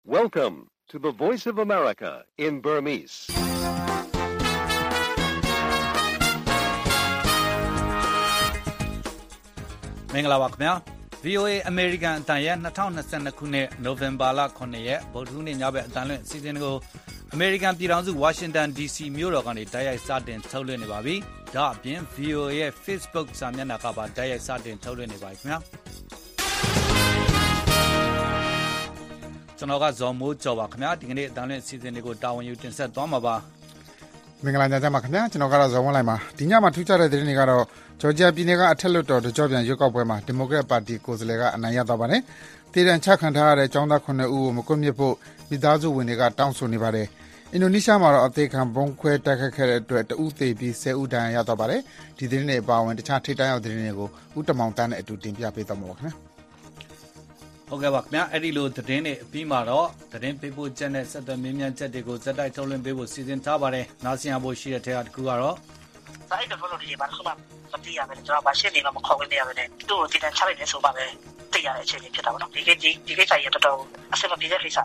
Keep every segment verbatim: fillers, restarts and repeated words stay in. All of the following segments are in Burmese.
Welcome to the Voice of America in Burmese. ။မင်္ဂလာပါခင်ဗျာ။ V O A American အတန်ရဲ့၂၀၂၂ခုနှစ်နိုဝင်ဘာလခုနှစ်ရက်ဗုဒ္ဓဟူးနေ့ညဘက်အတန်လွင့်အစီအစဉ်ကို American ပြည်ထောင်စု Washington D C မြို့တော်ကနေတိုက်ရိုက်စတင်ထုတ်လွှင့်နေပါပြီ။ဒါအပြင် V O A ရဲ့ Facebook စာမျက်နှာကပါတိုက်ရိုက်စတင်ထုတ်လွှင့်နေပါပြီခင်ဗျာ။ကျွန်တော်ကဇော်မိုးကျော်ပါခင်ဗျာဒီကနေ့အတန်လွင့်အစီအစဉ်တွေကိုတာဝန်ယူတင်ဆက်သွားမှာပါမင်္ဂလာညချမ်းပါခင်ဗျာကျွန်တော်ကတော့ဇော်ဝင်းလိုက်ပါဒီညမှာထူးခြားတဲ့သတင်းတွေကတော့ဂျော်ဂျီယာပြည်နယ်ကအထက်လွှတ်တော်တကြောပြန်ရွေးကောက်ပွဲမှာဒီမိုကရက်ပါတီကိုယ်စားလှယ်ကအနိုင်ရသွားပါတယ်တည်တံချခံထားရတဲ့ចောင်းသားခုနှစ်ဦးကိုမကွပ်မြစ်ဖို့မိသားစုဝင်တွေကတောင်းဆိုနေပါတယ်အင်ဒိုနီးရှားမှာတော့အသေးခံဘုံခွဲတိုက်ခတ်ခဲ့တဲ့အတွက်တဦးသေပြီးဆယ်ဦးဒဏ်ရာရသွားပါတယ်ဒီသတင်းတွေအပါအဝင်တခြားထိပ်တန်းရောက်သတင်းတွေကိုဦးတမောင်တန်းနဲ့အတူတင်ပြပေးသွားမှာပါခင်ဗျာဟုတ်ကဲ့ပါခင်ဗျာအဲ့ဒီလိုသတင်းတွေအပြီးမှာတော့သတင်းပေးပို့ချက်နဲ့ဆက်သွယ်မြင်းမြန်းချက်တွေကိုဇက်တိုက်ထုတ်လွှင့်ပေးဖို့စီစဉ်ထားပါတယ်နားဆင်ရဖို့ရှိတဲ့ထဲကတစ်ခုကတော့အဲ့ဒီဘလို့ဒီမှာခမမတိရမယ်ကျွန်တော်ဗရှင်းနေမှာမခေါ်ဝင်နေရမယ်သူ့ကိုတည်တံချလိုက်နေဆိုပါပဲသိရတဲ့အခြေအနေဖြစ်တာပေါ့နော်ဒီကိဒီဒီကိစ္စရတော်တော်အဆင်မပြေတဲ့ကိစ္စ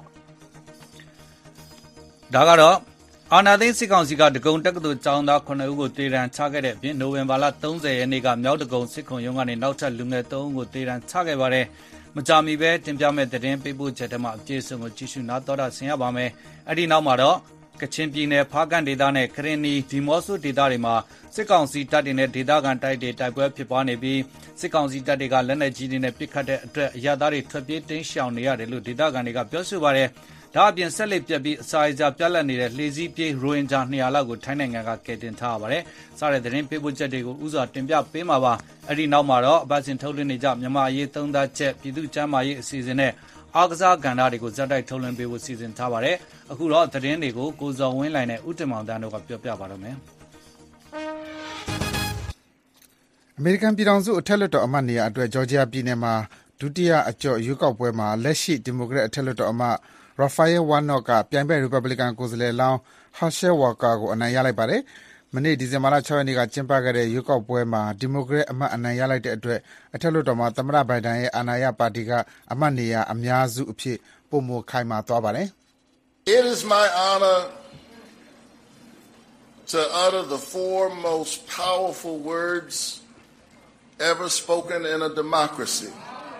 ဒါကတော့အာနာသိန်းစစ်ကောင်စီကဒဂုံတက္ကသိုလ်ကျောင်းသားခုနှစ်ဦးကိုတေရန်ချခဲ့တဲ့အပြင်နိုဝင်ဘာလ၃၀ရက်နေ့ကမြောက်ဒဂုံစစ်ခုံရုံးကနေနောက်ထပ်လူငယ်၃ဦးကိုတေရန်ချခဲ့ပါတယ်မကြမီပဲတင်ပြမဲ့သတင်းပေးပို့ချက်တမှာအပြည့်စုံကိုကြည့်ရှုနားတော်တာဆင်ရပါမယ်အဲ့ဒီနောက်မှာတော့ကချင်ပြည်နယ်ဖားကန့်ဒေသနဲ့ခရင်နီဒီမော့ဆိုဒေသတွေမှာစစ်ကောင်စီတပ်တွေနဲ့ဒေသခံတိုက်တွေတိုက်ပွဲဖြစ်ပွားနေပြီးစစ်ကောင်စီတပ်တွေကလက်နက်ကြီးတွေနဲ့ပစ်ခတ်တဲ့အတွက်အရသားတွေထွက်ပြေးတင်းရှောင်နေရတယ်လို့ဒေသခံတွေကပြောဆိုပါတယ်ဒါအပြင်ဆက်လက်ပြက်ပြီးအစာအစာပြက်လက်နေတဲ့လှေစည်းပြေးရိုဟင်ဂျာနှစ်ရာလောက်ကိုထိုင်းနိုင်ငံကကယ်တင်ထားရပါတယ်။စားတဲ့သတင်းပေးပို့ချက်တွေကိုဥစွာတင်ပြပေးမှာပါ။အဲ့ဒီနောက်မှာတော့အပတ်စဉ်ထုတ်လွှင့်နေကြမြန်မာအရေးသုံးသပ်ချက်ပြည်သူ့ကျန်းမာရေးအစီအစဉ်နဲ့အားကစားကဏ္ဍတွေကိုဇက်တိုက်ထုတ်လွှင့်ပေးဖို့စီစဉ်ထားပါတယ်။အခုတော့သတင်းတွေကိုကိုဇော်ဝင်းလိုင်နဲ့ဦးတင်မောင်တန်းတို့ကပြောပြပါတော့မယ်။အမေရိကန်ပြည်ထောင်စုအထက်လွှတ်တော်အမတ်နေရာအတွက်ဂျော်ဂျီယာပြည်နယ်မှာဒုတိယအကျော့ရွေးကောက်ပွဲမှာလက်ရှိဒီမိုကရက်အထက်လွှတ်တော်အမတ်Raphael Warnock ကပြိုင်ဘက် Republican ကိုယ်စားလှယ်လောင်း Herschel Walker ကိုအနိုင်ရလိုက်ပါတယ်။မနေ့ဒီဇင်ဘာလ၆ရက်နေ့ကကျင်းပခဲ့တဲ့ရွေးကောက်ပွဲမှာဒီမိုကရက်အမတ်အနိုင်ရလိုက်တဲ့အတွက်အထက်လွှတ်တော်မှာသမ္မတဘိုင်ဒန်ရဲ့အာဏာရပါတီကအမတ်နေရာအများစုအဖြစ်ပိုမိုခိုင်မာသွားပါတယ်။ It is my honor to utter the four most powerful words ever spoken in a democracy.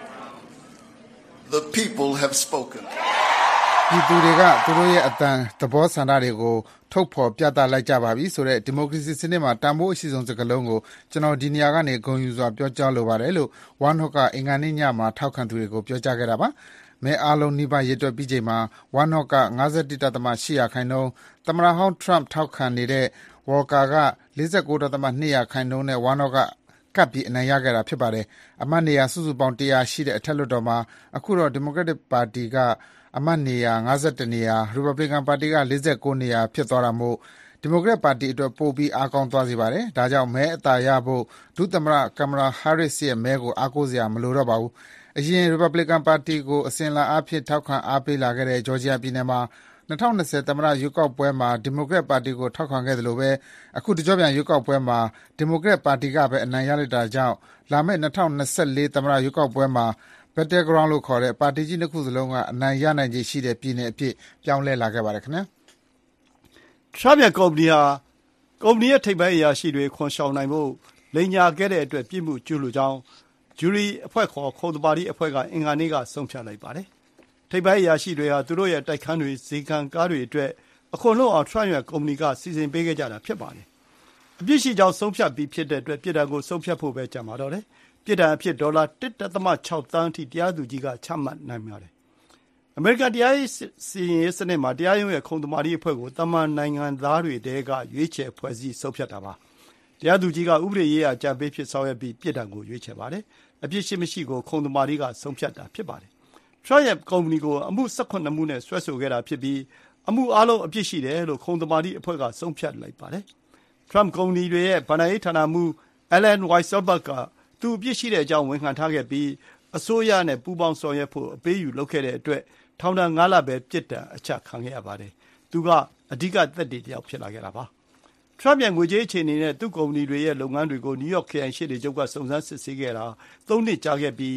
The people have spoken. ပြည်သူတွေကသူတို့ရဲ့အသံသဘောဆန္ဒတွေကိုထုတ်ဖော်ပြသလိုက်ကြပါပြီဆိုတဲ့ဒီမိုကရေစီစနစ်မှာတန်ဖိုးအရှိဆုံးစကားလုံးကိုကျွန်တော်ဒီနေရာကနေဂုဏ်ယူစွာပြောကြားလိုပါတယ်လို့ Warnock ကအင်္ဂါနေ့ညမှာထောက်ခံသူတွေကိုပြောကြားခဲ့တာပါမဲအားလုံးနှိပါရေတွက်ပြီးချိန်မှာ Warnock က၅၁.၈ရာခိုင်နှုန်းသမ္မတဟောင်း Trump ထောက်ခံနေတဲ့ Walker က၄၉.၂ရာခိုင်နှုန်းနဲ့ Warnock ကကပ်ပြီးအနိုင်ရခဲ့တာဖြစ်ပါတယ်အမတ်နေရာစုစုပေါင်း၁၀၀ရှိတဲ့အထက်လွှတ်တော်မှာအခုတော့ Democratic ပါတီကအမတ်နေရာ၅၁နေရာ Republican ပါတီက၄၉နေရာဖြစ်သွားတာမို့ဒီမိုကရက်ပါတီအတွက်ပိုပြီးအားကောင်းသွားစေပါတယ်။ဒါကြောင့်မဲအသာရဖို့ဒုသမ္မတ Kamala Harris ရဲ့မဲကိုအားကိုးစရာမလိုတော့ပါဘူး။အရင် Republican ပါတီကိုအစဉ်အလာအားဖြင့်ထောက်ခံအားပေးလာခဲ့တဲ့ဂျော်ဂျီယာပြည်နယ်မှာ၂၀၂၀သမ္မတရွေးကောက်ပွဲမှာဒီမိုကရက်ပါတီကိုထောက်ခံခဲ့သလိုပဲအခုတကြောပြန်ရွေးကောက်ပွဲမှာဒီမိုကရက်ပါတီကပဲအနိုင်ရလိုက်တာကြောင့်လာမယ့်၂၀၂၄သမ္မတရွေးကောက်ပွဲမှာBattleground လို့ခေါ်တဲ့ပါတီကြီးနှစ်ခုစလုံးကအနိုင်ရနိုင်ခြေရှိတဲ့ပြည်နယ်အဖြစ်ပြောင်းလဲလာခဲ့ပါတယ်ခင်ဗျာ။ Trump ရဲ့ကုမ္ပဏီဟာကုမ္ပဏီရဲ့ထိပ်ပိုင်းအရာရှိတွေခွန်ရှောင်နိုင်ဖို့လိမ်ညာခဲ့တဲ့အတွက်ပြစ်မှုကျူးလွန်ကြောင်းဂျူရီအဖွဲ့ခေါ်ခုံသမာဓိအဖွဲ့ကအင်္ဂါနေ့ကဆုံးဖြတ်လိုက်ပါတယ်။ထိပ်ပိုင်းအရာရှိတွေဟာသူတို့ရဲ့တိုက်ခန်းတွေဇေခံကားတွေအတွက်အခွန်လွှတ်အောင် Trump ရဲ့ကုမ္ပဏီကစီစဉ်ပေးခဲ့ကြတာဖြစ်ပါတယ်။အပြစ်ရှိကြောင်းဆုံးဖြတ်ပြီးဖြစ်တဲ့အတွက်ပြည်ထောင်ကိုဆုံးဖြတ်ဖို့ပဲကြံပါတော့တယ်။ပြစ်ဒဏ်အဖြစ်ဒေါ်လာ၁.၆သန်းအထိတရားသူကြီးကချမှတ်နိုင်ပါတယ်။အမေရိကန်တရားစီရင်ရေးစနစ်မှာတရားရုံးရဲ့ခုံသမာဓိအဖွဲ့ကိုတမန်နိုင်ငံသားတွေတဲကရွေးချယ်ဖွဲ့စည်းဆုံးဖြတ်တာပါ။တရားသူကြီးကဥပဒေရေးရာကြံပေးဖြစ်ဆောင်ရွက်ပြီးပြစ်ဒဏ်ကိုရွေးချယ်ပါတယ်။အပြစ်ရှိမရှိကိုခုံသမာဓိကဆုံးဖြတ်တာဖြစ်ပါတယ်။ Trump ရဲ့ကုမ္ပဏီကိုအမှု၁၇မှုနဲ့စွဲဆိုခဲ့တာဖြစ်ပြီးအမှုအလုံးအပြစ်ရှိတယ်လို့ခုံသမာဓိအဖွဲ့ကဆုံးဖြတ်လိုက်ပါတယ်။ Trump ကုမ္ပဏီတွေရဲ့ဗဏ္ဍာရေးဌာနမှူး Allen Weisselberg ကသူအပြစ်ရှိတဲ့အကြောင်းဝန်ခံထားခဲ့ပြီးအစိုးရနဲ့ပူးပေါင်းဆောင်ရွက်ဖို့အပေးယူလုပ်ခဲ့တဲ့အတွက်ထောင်ဒဏ်၅လပဲပြစ်ဒဏ်အချခံခဲ့ရပါတယ်။သူကအဓိကသက်သေတစ်ယောက်ဖြစ်လာခဲ့တာပါ။ Trump ရဲ့ငွေကြေးအခြေအနေနဲ့သူ့ကုမ္ပဏီတွေရဲ့လုပ်ငန်းတွေကိုနယူးယောက်ခရိုင်ရှေ့နေချုပ်ကစုံစမ်းစစ်ဆေးခဲ့တာသုံးနှစ်ကြာခဲ့ပြီး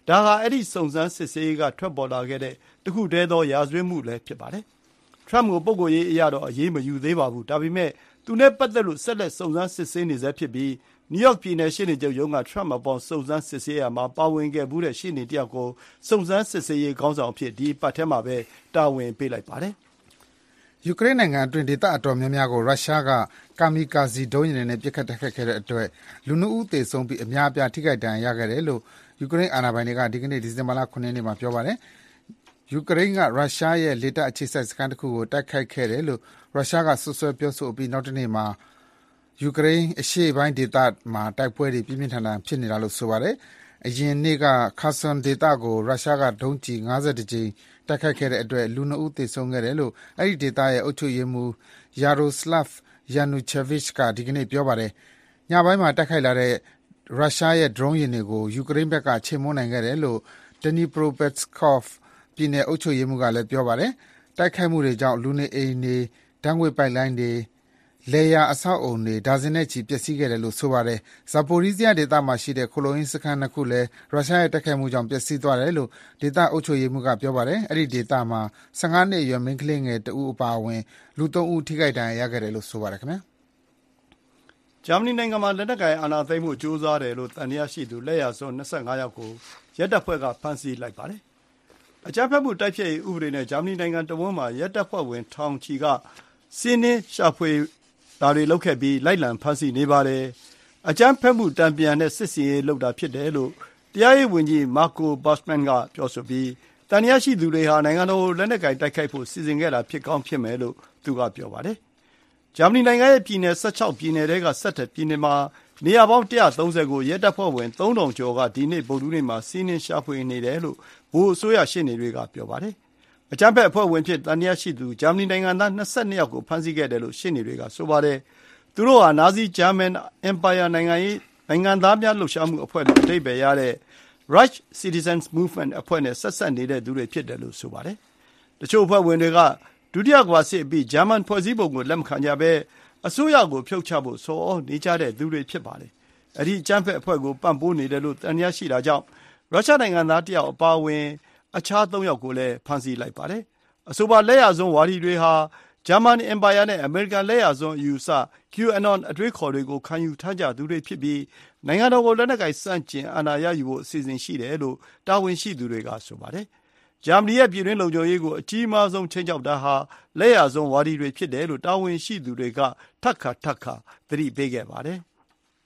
ဒါဟာအဲ့ဒီစုံစမ်းစစ်ဆေးရေးကထွက်ပေါ်လာခဲ့တဲ့တခုတည်းသောရာဇဝတ်မှုလည်းဖြစ်ပါတယ်။ ထရမ့်ကိုပုဂ္ဂိုလ်ရေးအရတော့အရေးမယူသေးပါဘူး။ဒါပေမဲ့သူနဲ့ပတ်သက်လို့ဆက်လက်စုံစမ်းစစ်ဆေးနေဆဲဖြစ်ပြီးနယူးယောက်ပြည်နယ်ရှေ့နေချုပ်ရုံးကထရမ့်အပေါ်စုံစမ်းစစ်ဆေးရာမှာပါဝင်ခဲ့ဘူးတဲ့ရှေ့နေတယောက်ကိုစုံစမ်းစစ်ဆေးရေးခေါင်းဆောင်အဖြစ်ဒီအပတ်ထဲမှာပဲတာဝန်ပေးလိုက်ပါတယ်။ယူကရိန်းနိုင်ငံအတွင်းဒေသအတော်များများကိုရုရှားကကာမီကာဇီဒုံးယာဉ်တွေနဲ့ပစ်ခတ်တိုက်ခိုက်ခဲ့တဲ့အတွက်လူနှစ်ဦးသေဆုံးပြီးအများအပြားထိခိုက်ဒဏ်ရာရခဲ့တယ်လို့ယူကရိန်းအာဏာပိုင်တွေကဒီကနေ့ဒီဇင်ဘာလ ခုနစ် ရက်နေ့မှာပြောပါတယ်။ယူကရိန်းကရုရှားရဲ့လေတပ်အခြေစိုက်စခန်းတစ်ခုကိုတိုက်ခိုက်ခဲ့တယ်လို့ရုရှားကစွပ်စွဲပြောဆိုပြီးနောက်တနေ့မှာယူကရိန်းအရှေ့ပိုင်းဒေသမှာတိုက်ပွဲတွေပြင်းပြင်းထန်ထန်ဖြစ်နေတာလို့ဆိုပါတယ်။အရင်နေ့ကခါဆွန်ဒေသကိုရုရှားကဒုံးကျည်၅၁ ကြိမ်တိုက်ခိုက်ခဲ့တဲ့အတွက်လူနှစ်ဦးသေဆုံးခဲ့တယ်လို့အဲ့ဒီဒေသရဲ့အုပ်ချုပ်ရေးမှူး Yaroslav Yanuchevych ကဒီကနေ့ပြောပါတယ်။ညပိုင်းမှာတိုက်ခိုက်လာတဲ့ရုရှားရဲ့ဒရုန်းယာဉ်တွေကိုယူကရိန်းဘက်ကချေမှုန်းနိုင်ခဲ့တယ်လို့ Dnipropetrovsk ပြည်နယ်အုပ်ချုပ်ရေးမှူးကလည်းပြောပါတယ်။တိုက်ခိုက်မှုတွေကြောင့်လူနေအိမ်တွေဓာတ်ငွေ့ပိုက်လိုင်းတွေလယ်ယာအဆောက်အုံတွေဒါဇင်နဲ့ချီပျက်စီးခဲ့တယ်လို့ဆိုပါတယ်။ Zaporizhzhia ဒေသမှာရှိတဲ့ခိုလိုရင်းစခန်းနှစ်ခုလည်းရုရှားရဲ့တိုက်ခိုက်မှုကြောင့်ပျက်စီးသွားတယ်လို့ဒေသအုပ်ချုပ်ရေးမှူးကပြောပါတယ်။အဲ့ဒီဒေသမှာဆယ့်ငါးနှစ်အရွယ်မိန်းကလေးငယ်တဦးအပါအဝင်လူသုံးဦးထိခိုက်ဒဏ်ရာရခဲ့တယ်လို့ဆိုပါတယ်ခင်ဗျာ။ဂျာမနီနိုင်ငံမှာလက်နက်ကိုင်အာဏာသိမ်းမှုကြိုးစားတယ်လို့သံသယရှိသူလက်ယာစွန်း၂၅ ယောက်ကိုရဲတပ်ဖွဲ့ကဖမ်းဆီးလိုက်ပါတယ်။အကြမ်းဖက်မှုတိုက်ဖျက်ရေးဥပဒေနဲ့ဂျာမနီနိုင်ငံတဝန်းမှာရဲတပ်ဖွဲ့ဝင်ထောင်ချီကစီးနင်းရှာဖွေဒါတွေလုပ်ခဲ့ပြီးလိုက်လံဖမ်းဆီးနေပါတယ်။အကြမ်းဖက်မှုတံပြန်တဲ့စစ်စင်ရေးလုပ်တာဖြစ်တယ်လို့တရားရေးဝန်ကြီးမာကိုဘာ့စ်မန်ကပြောဆိုပြီးတန်တရားရှိသူတွေဟာနိုင်ငံတော်လက်နက်ကိုင်တိုက်ခိုက်ဖို့စီစဉ်ခဲ့တာဖြစ်ကောင်းဖြစ်မယ်လို့သူကပြောပါတယ်။ဂျာမနီနိုင်ငံရဲ့ပြည်နယ်၁၆ပြည်နယ်တွေက၁၁ပြည်နယ်မှာနေရာပေါင်း၁၃၀ကိုရဲတပ်ဖွဲ့ဝင်သုံးထောင်ကျော်ကဒီနေ့ဗုဒ္ဓဟူးနေ့မှာစီးနင်းရှာဖွေနေတယ်လို့ဗဟိုအစိုးရရှေ့နေတွေကပြောပါတယ်။အကြမ်းဖက်အဖွဲ့ဝင်ဖြစ်တန်တရားရှိသူဂျာမနီနိုင်ငံသား၂၂ ယောက်ကိုဖမ်းဆီးခဲ့တယ်လို့ရှေ့နေတွေကဆိုပါတယ်။သူတို့ဟာနာဇီဂျာမန်အင်ပါယာနိုင်ငံရေးနိုင်ငံသားများလှုပ်ရှားမှုအဖွဲ့လို့အဓိပ္ပာယ်ရတဲ့ Reich Citizens Movement အဖွဲ့နဲ့ဆက်စပ်နေတဲ့သူတွေဖြစ်တယ်လို့ဆိုပါတယ်။တချို့အဖွဲ့ဝင်တွေကဒုတိယကမ္ဘာစစ်အပြီးဂျာမန်ဖွဲ့စည်းပုံကိုလက်မခံကြဘဲအစိုးရကိုဖြုတ်ချဖို့ဆော်ဩနေကြတဲ့သူတွေဖြစ်ပါတယ်။အဲဒီအကြမ်းဖက်အဖွဲ့ကိုပံ့ပိုးနေတယ်လို့တန်တရားရှိတာကြောင့်ရုရှားနိုင်ငံသားတယောက်အပါအဝင်အခြားသုံးယောက်ကိုလည်းဖမ်းဆီးလိုက်ပါတယ်။အဆိုပါလက်ယာစွန်းဝါဒီတွေဟာဂျာမန်အင်ပါယာနဲ့အမေရိကန်လက်ယာစွန်းအယူအဆ QAnon အတွေးခေါ်တွေကိုခံယူထားကြသူတွေဖြစ်ပြီးနိုင်ငံတော်ကိုလက်နက်ကိုင်စန့်ကျင်အာဏာရယူဖို့အစီအစဉ်ရှိတယ်လို့တာဝန်ရှိသူတွေကဆိုပါတယ်။ဂျာမနီရဲ့ပြည်တွင်းလုံခြုံရေးကိုအကြီးမားဆုံးခြိမ်းခြောက်တာဟာလက်ယာစွန်းဝါဒီတွေဖြစ်တယ်လို့တာဝန်ရှိသူတွေကထပ်ခါထပ်ခါသတိပေးခဲ့ပါတယ်။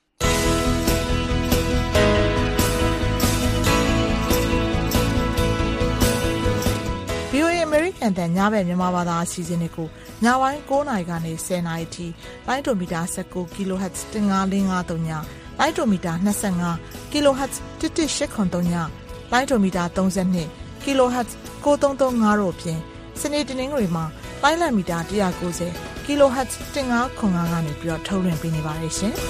ဗွီအိုအေ American တန်ညဘက်မြန်မာဘာသာအစီအစဉ်တွေကိုညပိုင်း၉နာရီကနေ၁၀နာရီထိလိုင်းဒိုမီတာ၁၉ kHz ၁၅၄၅၃ညလိုင်းဒိုမီတာ၂၅ kHz ၁၁၈၇၃ညလိုင်းဒိုမီတာ၃၂ kHz ၉၃၃၅တို့အပြင်စနေတနင်္ဂနွေမှာလိုင်းလံမီတာ၁၉၀ kHz ၁၅၇၅ကနေပြီးတော့ထုတ်လွှင့်ပေးနေပါတယ်ရှင်။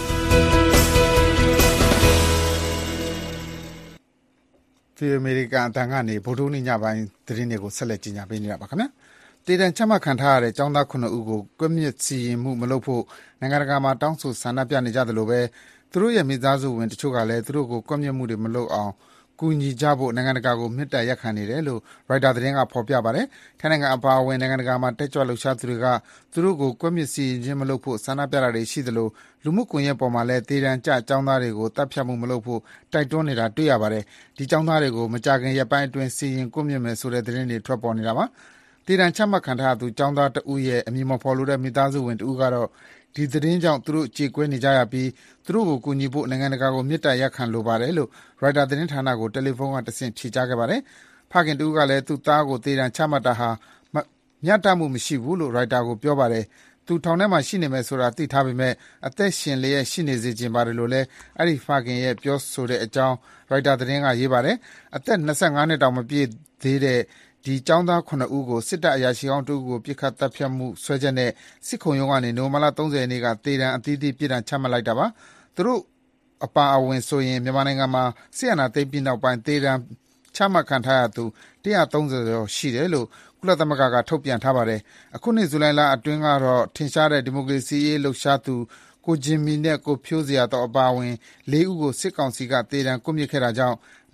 ဒီအမေရိကန်အတန်ကနေဗုဒ္ဓဟူးနေ့ညပိုင်းသတင်းတွေကိုဆက်လက်ကြီးညာပေးနေတာပါခင်ဗျာ။တည်တံ့ချမှတ်ခံထားရတဲ့ចောင်းသားခုနှစ်ဦးကိုကွပ်မျက်စီရင်မှုမလုပ်ဖို့နိုင်ငံတကာမှာတောင်းဆိုဆန္ဒပြနေကြသလိုပဲသူတို့ရဲ့မိသားစုဝင်တချို့ကလည်းသူတို့ကိုကွပ်မျက်မှုတွေမလုပ်အောင်ကူညီကြဖို့နိုင်ငံတကာကိုမြစ်တာရက်ခံနေတယ်လို့ရိုက်တာသတင်းကဖော်ပြပါတယ်။ထိုင်းနိုင်ငံအပါအဝင်နိုင်ငံတကာမှာတက်ကြွလှုပ်ရှားသူတွေကသူတို့ကိုကွပ်မျက်စီရင်ခြင်းမလုပ်ဖို့ဆန္ဒပြတာတွေရှိသလိုလူမှုကွန်ရက်ပေါ်မှာလည်းတည်တံ့ကျចောင်းသားတွေကိုတပ်ဖြတ်မှုမလုပ်ဖို့တိုက်တွန်းနေတာတွေ့ရပါတယ်။ဒီចောင်းသားတွေကိုမကြခင်ရက်ပိုင်းအတွင်းစီရင်ကွပ်မျက်မယ်ဆိုတဲ့သတင်းတွေထွက်ပေါ်နေတာပါ။တည်တံ့ချမှတ်ခံထားသူចောင်းသားတဦးရဲ့အမည်မဖော်လိုတဲ့မိသားစုဝင်တဦးကတော့ဒီသတင်းကြောင့်သူတို့ကြေကွဲနေကြရပြီးသူတို့ကိုကူညီဖို့နိုင်ငံတကာကိုမြစ်တာရက်ခံလိုပါတယ်လို့ရိုက်တာသတင်းဌာနကိုတယ်လီဖုန်းကတဆင့်ဖြေကြားခဲ့ပါတယ်။ဖခင်တူကလည်းသူ့သားကိုတေးတံချမှတ်တာဟာမျှတမှုမရှိဘူးလို့ရိုက်တာကိုပြောပါတယ်။သူထောင်ထဲမှာရှိနေမယ်ဆိုတာသိထားပေမဲ့အသက်ရှင်လျက်ရှိနေစေချင်ပါတယ်လို့လည်းအဲ့ဒီဖခင်ရဲ့ပြောဆိုတဲ့အကြောင်းရိုက်တာသတင်းကရေးပါတယ်။အသက်၂၅နှစ်တောင်မပြည့်သေးတဲ့ဒီចောင်းသားခုနှစ်ဦးကိုစစ်တပ်အရာရှိအောင်တူကိုပြစ်ခတ်တပ်ဖြတ်မှုဆွဲချက်နဲ့စစ်ခုံရုံးကနေနိုဝင်ဘာလ၃၀ရက်နေ့ကတေတံအသီးသီးပြည်တံချမှတ်လိုက်တာပါသူတို့အပါအဝင်ဆိုရင်မြန်မာနိုင်ငံမှာစစ်အာဏာသိမ်းပြီးနောက်ပိုင်းတေတံချမှတ်ခံထားရသူ၁၃၀ကျော်ရှိတယ်လို့ကုလသမဂ္ဂကထုတ်ပြန်ထားပါတယ်အခုနှစ်ဇူလိုင်လအတွင်းကတော့ထင်ရှားတဲ့ဒီမိုကရေစီရေးလှုပ်ရှားသူကိုဂျင်မီနဲ့ကိုဖြိုးစရာတော့အပါအဝင်၄ဦးကိုစစ်ကောင်စီကတေတံကွပ်မျက်ခဲ့တာကြောင့်န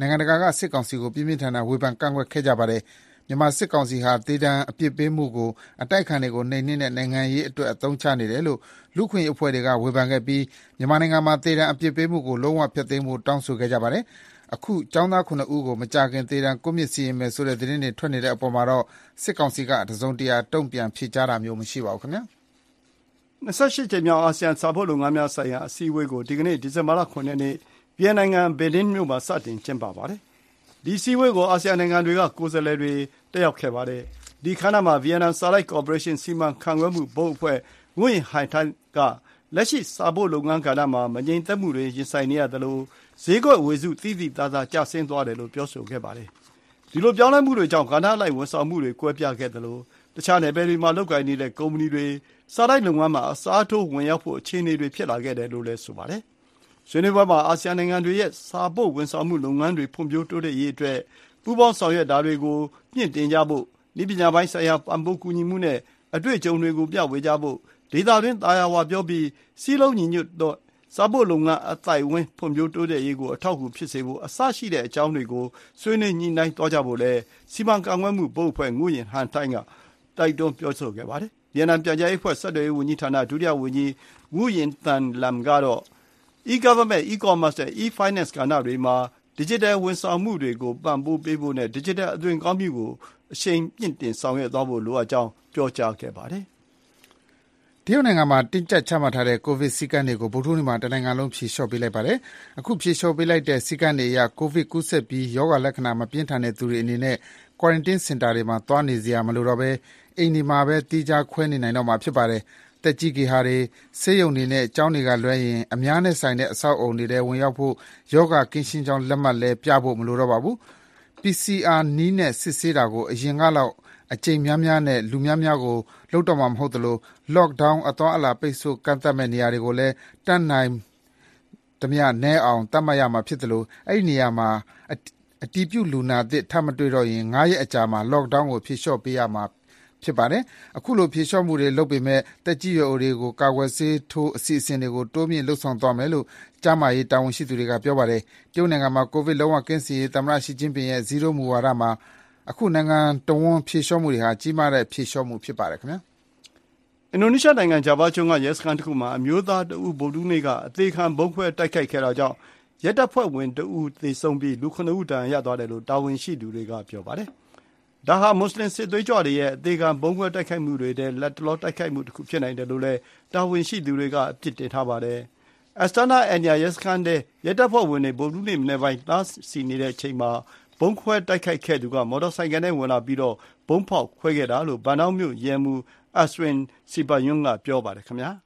နိုင်ငံတကာကစစ်ကောင်စီကိုပြင်းပြင်းထန်ထန်ဝေဖန်ကန့်ကွက်ခဲ့ကြပါတယ်။မြန်မာစစ်ကောင်စီဟာဒေသအပြစ်ပေးမှုကိုအတိုက်ခံတွေကိုနှိမ်နင်းတဲ့နိုင်ငံရေးအတွက်အသုံးချနေတယ်လို့လူခွင့်အဖွဲ့တွေကဝေဖန်ခဲ့ပြီးမြန်မာနိုင်ငံမှာဒေသအပြစ်ပေးမှုကိုလုံးဝဖျက်သိမ်းဖို့တောင်းဆိုခဲ့ကြပါတယ်။အခုကျောင်းသားခုနှစ်ဦးကိုမကြခင်ဒေသကွပ်မြစ်စီရင်မယ်ဆိုတဲ့သတင်းတွေထွက်နေတဲ့အပေါ်မှာတော့စစ်ကောင်စီကတစုံတရာတုံ့ပြန်ဖြေကြားတာမျိုးမရှိပါဘူးခင်ဗျာ။၂၈ကြိမ်မြောက်အာဆီယံစာဖို့လုပ်ငန်းများဆိုင်ရာအစည်းအဝေးကိုဒီကနေ့ဒီဇင်ဘာလခုနှစ်ရက်နေ့ဗီယက်နိုင်ငံဘယ်လင်းမြို့မှာစတင်ကျင်းပပါတယ်။ဒီအစည်းအဝေးကိုအာဆီယံနိုင်ငံတွေကကိုယ်စားလှယ်တွေတက်ရောက်ခဲ့ပါတယ်။ဒီခန်းနာမှာဗီယက်နမ်စာလိုက်ကော်ပိုရေးရှင်းစီမံခန့်ခွဲမှုဘုတ်အဖွဲ့ငွေဟိုင်ထိုင်ကလက်ရှိစာဖို့လုပ်ငန်းကဏ္ဍမှာမငြိမ်သက်မှုတွေရင်ဆိုင်နေရသလိုဈေးကွက်ဝေစုသိသိသာသာကျဆင်းသွားတယ်လို့ပြောဆိုခဲ့ပါတယ်။ဒီလိုပြောင်းလဲမှုတွေကြောင့်ကဏ္ဍလိုက်ဝန်ဆောင်မှုတွေကွဲပြားခဲ့သလိုတခြားနယ်ပယ်တွေမှာလုပ်ကိုင်နေတဲ့ကုမ္ပဏီတွေစာလိုက်လုပ်ငန်းမှာအစားထိုးဝင်ရောက်ဖို့အခြေအနေတွေဖြစ်လာခဲ့တယ်လို့လည်းဆိုပါတယ်။ဆွေးနွေးပွဲမှာအာဆီယံနိုင်ငံတွေရဲ့စာပို့ဝန်ဆောင်မှုလုပ်ငန်းတွေဖွံ့ဖြိုးတိုးတက်ရေးအတွက်ပူးပေါင်းဆောင်ရွက်တာတွေကိုမြင့်တင်ကြဖို့နည်းပညာပိုင်းဆိုင်ရာပံ့ပိုးကူညီမှုနဲ့အတွေ့အကြုံတွေကိုပြဝေကြဖို့ဒေသတွင်းသာယာဝပြောပြီးစည်းလုံးညီညွတ်သောစာပို့လုပ်ငန်းအသိုက်အဝန်းဖွံ့ဖြိုးတိုးတက်ရေးကိုအထောက်အကူဖြစ်စေဖို့အစရှိတဲ့အကြောင်းတွေကိုဆွေးနွေးညှိနှိုင်းသွားကြဖို့လည်းစီမံခန့်ခွဲမှုဘုတ်အဖွဲ့ငွေရင်ဟန်ထိုင်းကတိုက်တွန်းပြောဆိုခဲ့ပါတယ်။ဗီယက်နမ်ပြန်ကြားရေးအဖွဲ့ဆက်သွယ်ရေးဝန်ကြီးဌာနဒုတိယဝန်ကြီးငူရင်တန်လမ်ကတော့ e-government, e-commerce နဲ့ e-finance ကဏ္ဍတွေမှာ digital ဝန်ဆောင်မှုတွေကိုပံ့ပိုးပေးဖို့နဲ့ digital အသွင်ကောင်းမှုကိုအရှိန်မြင့်တင်ဆောင်ရွက်သွားဖို့လိုအပ်ကြောင်းပြောကြားခဲ့ပါတယ်။တရုတ်နိုင်ငံမှာတင်းကျပ်ချမှတ်ထားတဲ့ကိုဗစ်စည်းကမ်းတွေကိုဗုဒ္ဓဟူးနေ့မှာတနိုင်ငံလုံးဖြေလျှော့ပေးလိုက်ပါတယ်။အခုဖြေလျှော့ပေးလိုက်တဲ့စည်းကမ်းတွေအရကိုဗစ်ကူးစက်ပြီးရောဂါလက္ခဏာမပြင်းထန်တဲ့သူတွေအနေနဲ့ quarantine center တွေမှာသွားနေစရာမလိုတော့ဘဲအိမ်ဒီမှာပဲတီးခြားခွဲနေနိုင်တော့မှာဖြစ်ပါတယ်။တက်ကြီးဂေဟာတွေဆေးရုံတွေနဲ့ကျောင်းတွေကလွဲရင်အများနဲ့ဆိုင်တဲ့အဆောက်အုံတွေထဲဝင်ရောက်ဖို့ယောဂကင်းရှင်းကြောင်းလက်မှတ်လဲပြဖို့မလိုတော့ပါဘူး။ P C R နည်းနဲ့စစ်ဆေးတာကိုအရင်ကလောက်အကြိမ်များများနဲ့လူများများကိုလုပ်တော့မှာမဟုတ်သလို lockdown အသွားအလာပိတ်ဆို့ကန့်သတ်မဲ့နေရာတွေကိုလည်းတတ်နိုင်သမျှနည်းအောင်တတ်မှတ်ရမှာဖြစ်သလိုအဲ့ဒီနေရာမှာအတီးပြုလူနာသစ်ထပ်မတွေ့တော့ရင်၅ရက်အကြာမှာ lockdown ကိုဖြေလျှော့ပေးရမှာဖြစ်ပါတယ်။အခုလိုဖြေလျှော့မှုတွေလုပ်ပေမဲ့တက်ကြီးရွယ်အိုတွေကိုကာကွယ်ဆေးထိုးအစီအစဉ်တွေကိုတိုးမြင့်လှုပ်ဆောင်သွားမယ်လို့ကျန်းမာရေးတာဝန်ရှိသူတွေကပြောပါတယ်။တရုတ်နိုင်ငံမှာကိုဗစ်လုံးဝကင်းစင်ရေးသမ္မတရှီကျင်းပင်ရဲ့ဇီရိုမူဝါဒမှာအခုနိုင်ငံတော်ဝန်ဖြေလျှော့မှုတွေဟာကြီးမားတဲ့ဖြေလျှော့မှုဖြစ်ပါတယ်ခင်ဗျာ။အင်ဒိုနီးရှားနိုင်ငံဂျာဗာကျွန်းကရဲစခန်းတစ်ခုမှာအမျိုးသားတဦးဗုဒ္ဓဟူးနေ့ကအသေးခံဘုံခွဲတိုက်ခိုက်ခဲ့တာကြောင့်ရဲတပ်ဖွဲ့ဝင်တဦးသေဆုံးပြီးလူခုနှစ်ဦးဒဏ်ရာရသွားတယ်လို့တာဝန်ရှိသူတွေကပြောပါတယ်။ဒါဟာမွတ်စလင်စစ်သွေးကြွတွေရဲ့အသေးခံဘုံခွဲတိုက်ခိုက်မှုတွေတဲ့လက်တလောတိုက်ခိုက်မှုတစ်ခုဖြစ်နိုင်တယ်လို့လည်းတာဝန်ရှိသူတွေကအပြစ်တင်ထားပါတယ်။ Astana Anya ရဲစခန်းတဲ့ရဲတပ်ဖွဲ့ဝင်တွေဗုဒ္ဓဟူးနေ့မနေ့ပိုင်းတားစီနေတဲ့အချိန်မှာဘုံခွဲတိုက်ခိုက်ခဲ့သူကမော်တော်ဆိုင်ကယ်နဲ့ဝင်လာပြီးတော့ဘုံဖောက်ခွဲခဲ့တာလို့ဗန်နောင်းမြို့ရဲမှူး Aswin Sibayun ကပြောပါတယ်ခင်ဗျာ။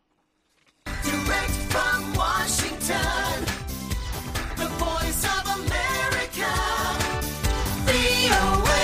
Direct from Washington, the voice of America, V O A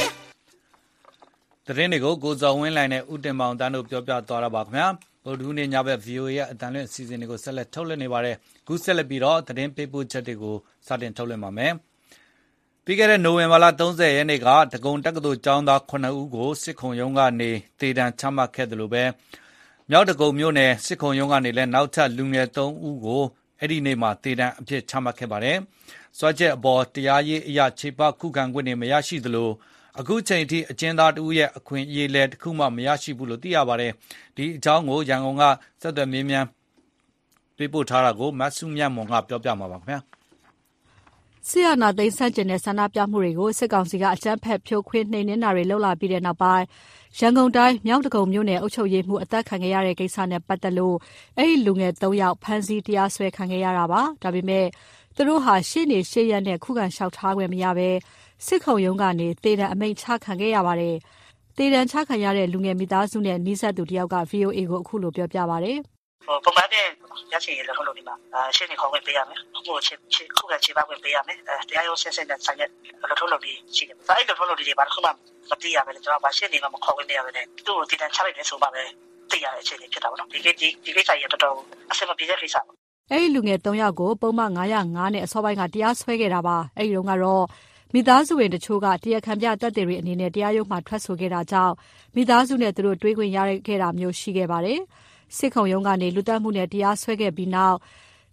သတင်းတွေကိုကိုဇော်ဝင်းလိုင်နဲ့ဦးတင်မောင်တန်းတို့ပြောပြသွားတာပါခင်ဗျာ။ဗုဒ္ဓဟူးနေ့ညဘက် V O A ရဲ့အတန်လွင့်အစီအစဉ်တွေကိုဆက်လက်ထုတ်လွှင့်နေပါတယ်။ခုဆက်လက်ပြီးတော့သတင်းပေးပို့ချက်တွေကိုစတင်ထုတ်လွှင့်ပါမယ်။ပြီးခဲ့တဲ့နိုဝင်ဘာလ၃၀ရက်နေ့ကဒဂုံတက္ကသိုလ်ကျောင်းသားခုနှစ်ဦးကိုစစ်ခုံရုံးကနေသေဒဏ်ချမှတ်ခဲ့တယ်လို့ပဲမြောက်ဒဂုံမြို့နယ်စစ်ခုံရုံးကနေလည်းနောက်ထပ်လူငယ်သုံးဦးကိုအဲ့ဒီနေ့မှာသေဒဏ်အဖြစ်ချမှတ်ခဲ့ပါတယ်။စွဲချက်အပေါ်တရားရေးအရာခြေပခုခံခွင့်တွေမရရှိသလိုအခုချိန်ထိအကျဉ်းသားတဦးရဲ့အခွင့်အရေးလည်းတစ်ခုမှမရရှိဘူးလို့သိရပါတယ်။ဒီအကြောင်းကိုရန်ကုန်ကဆက်သွယ်မေးမြန်းပေးပို့ထားတာကိုမဆုမြတ်မွန်ကပြောပြမှာပါခင်ဗျာ။စစ်အာဏာသိမ်းဆန့်ကျင်တဲ့ဆန္ဒပြမှုတွေကိုစစ်ကောင်စီကအကြမ်းဖက်ဖြိုခွင်းနှိမ်နင်းတာတွေလုပ်လာပြီးတဲ့နောက်ပိုင်းရန်ကုန်တိုင်းမြောက်ဒဂုံမြို့နယ်အုပ်ချုပ်ရေးမှူးအသက်ခံခဲ့ရတဲ့ကိစ္စနဲ့ပတ်သက်လို့အဲ့ဒီလူငယ်သုံးယောက်ဖမ်းဆီးတရားစွဲခံခဲ့ရတာပါ။ဒါပေမဲ့သူတို့ဟာရှေ့နေရှေ့ရက်နဲ့ခုခံလျှောက်ထားခွင့်မရဘဲစစ်ခုံရုံးကနေသေဒဏ်အမိန့်ချခံခဲ့ရပါတယ်။သေဒဏ်ချခံရတဲ့လူငယ်မိသားစုနဲ့နှိစက်သူတယောက်က V O A ကိုအခုလိုပြောပြပါတယ်။ပုံမှန်တဲ့ရချင်ရလို့လို့ဒီမှာရှင်းနေခေါ်ဝင်ပေးရမယ်။ဟိုချစ်ချစ်ခုကချေပါဝင်ပေးရမယ်။အဲတရားရုံးဆက်ဆက်နဲ့ဆိုင်ရက်လို့ထုတ်လို့ဒီရှိတယ်။ဒါအဲ့လိုထုတ်လို့ဒီဘာလို့မှမသိရပဲလေကျွန်တော်ဗာရှင်းနေမှမခေါ်ဝင်နေရပဲလေ။သူ့ကိုတည်တံချလိုက်တယ်ဆိုမှပဲသိရတဲ့အခြေအနေဖြစ်တာပေါ့နော်။ဒီကိဒီဒီကိစ္စရတော်တော်အဆင်မပြေတဲ့ကိစ္စပေါ့။အဲ့ဒီလူငယ်သုံးယောက်ကိုပုံမှန်၅၀၅နဲ့အစောပိုင်းကတရားစွဲခဲ့တာပါ။အဲ့ဒီတော့ကတော့မိသားစုဝင်တချို့ကတရားခံပြတပ်တွေအနေနဲ့တရားရုံးမှာထွက်ဆိုခဲ့တာကြောင့်မိသားစုနဲ့သူတို့တွေးခွင့်ရခဲ့တာမျိုးရှိခဲ့ပါတယ်။စစ်ခုံရုံးကနေလူတက်မှုနဲ့တရားစွဲခဲ့ပြီးနောက်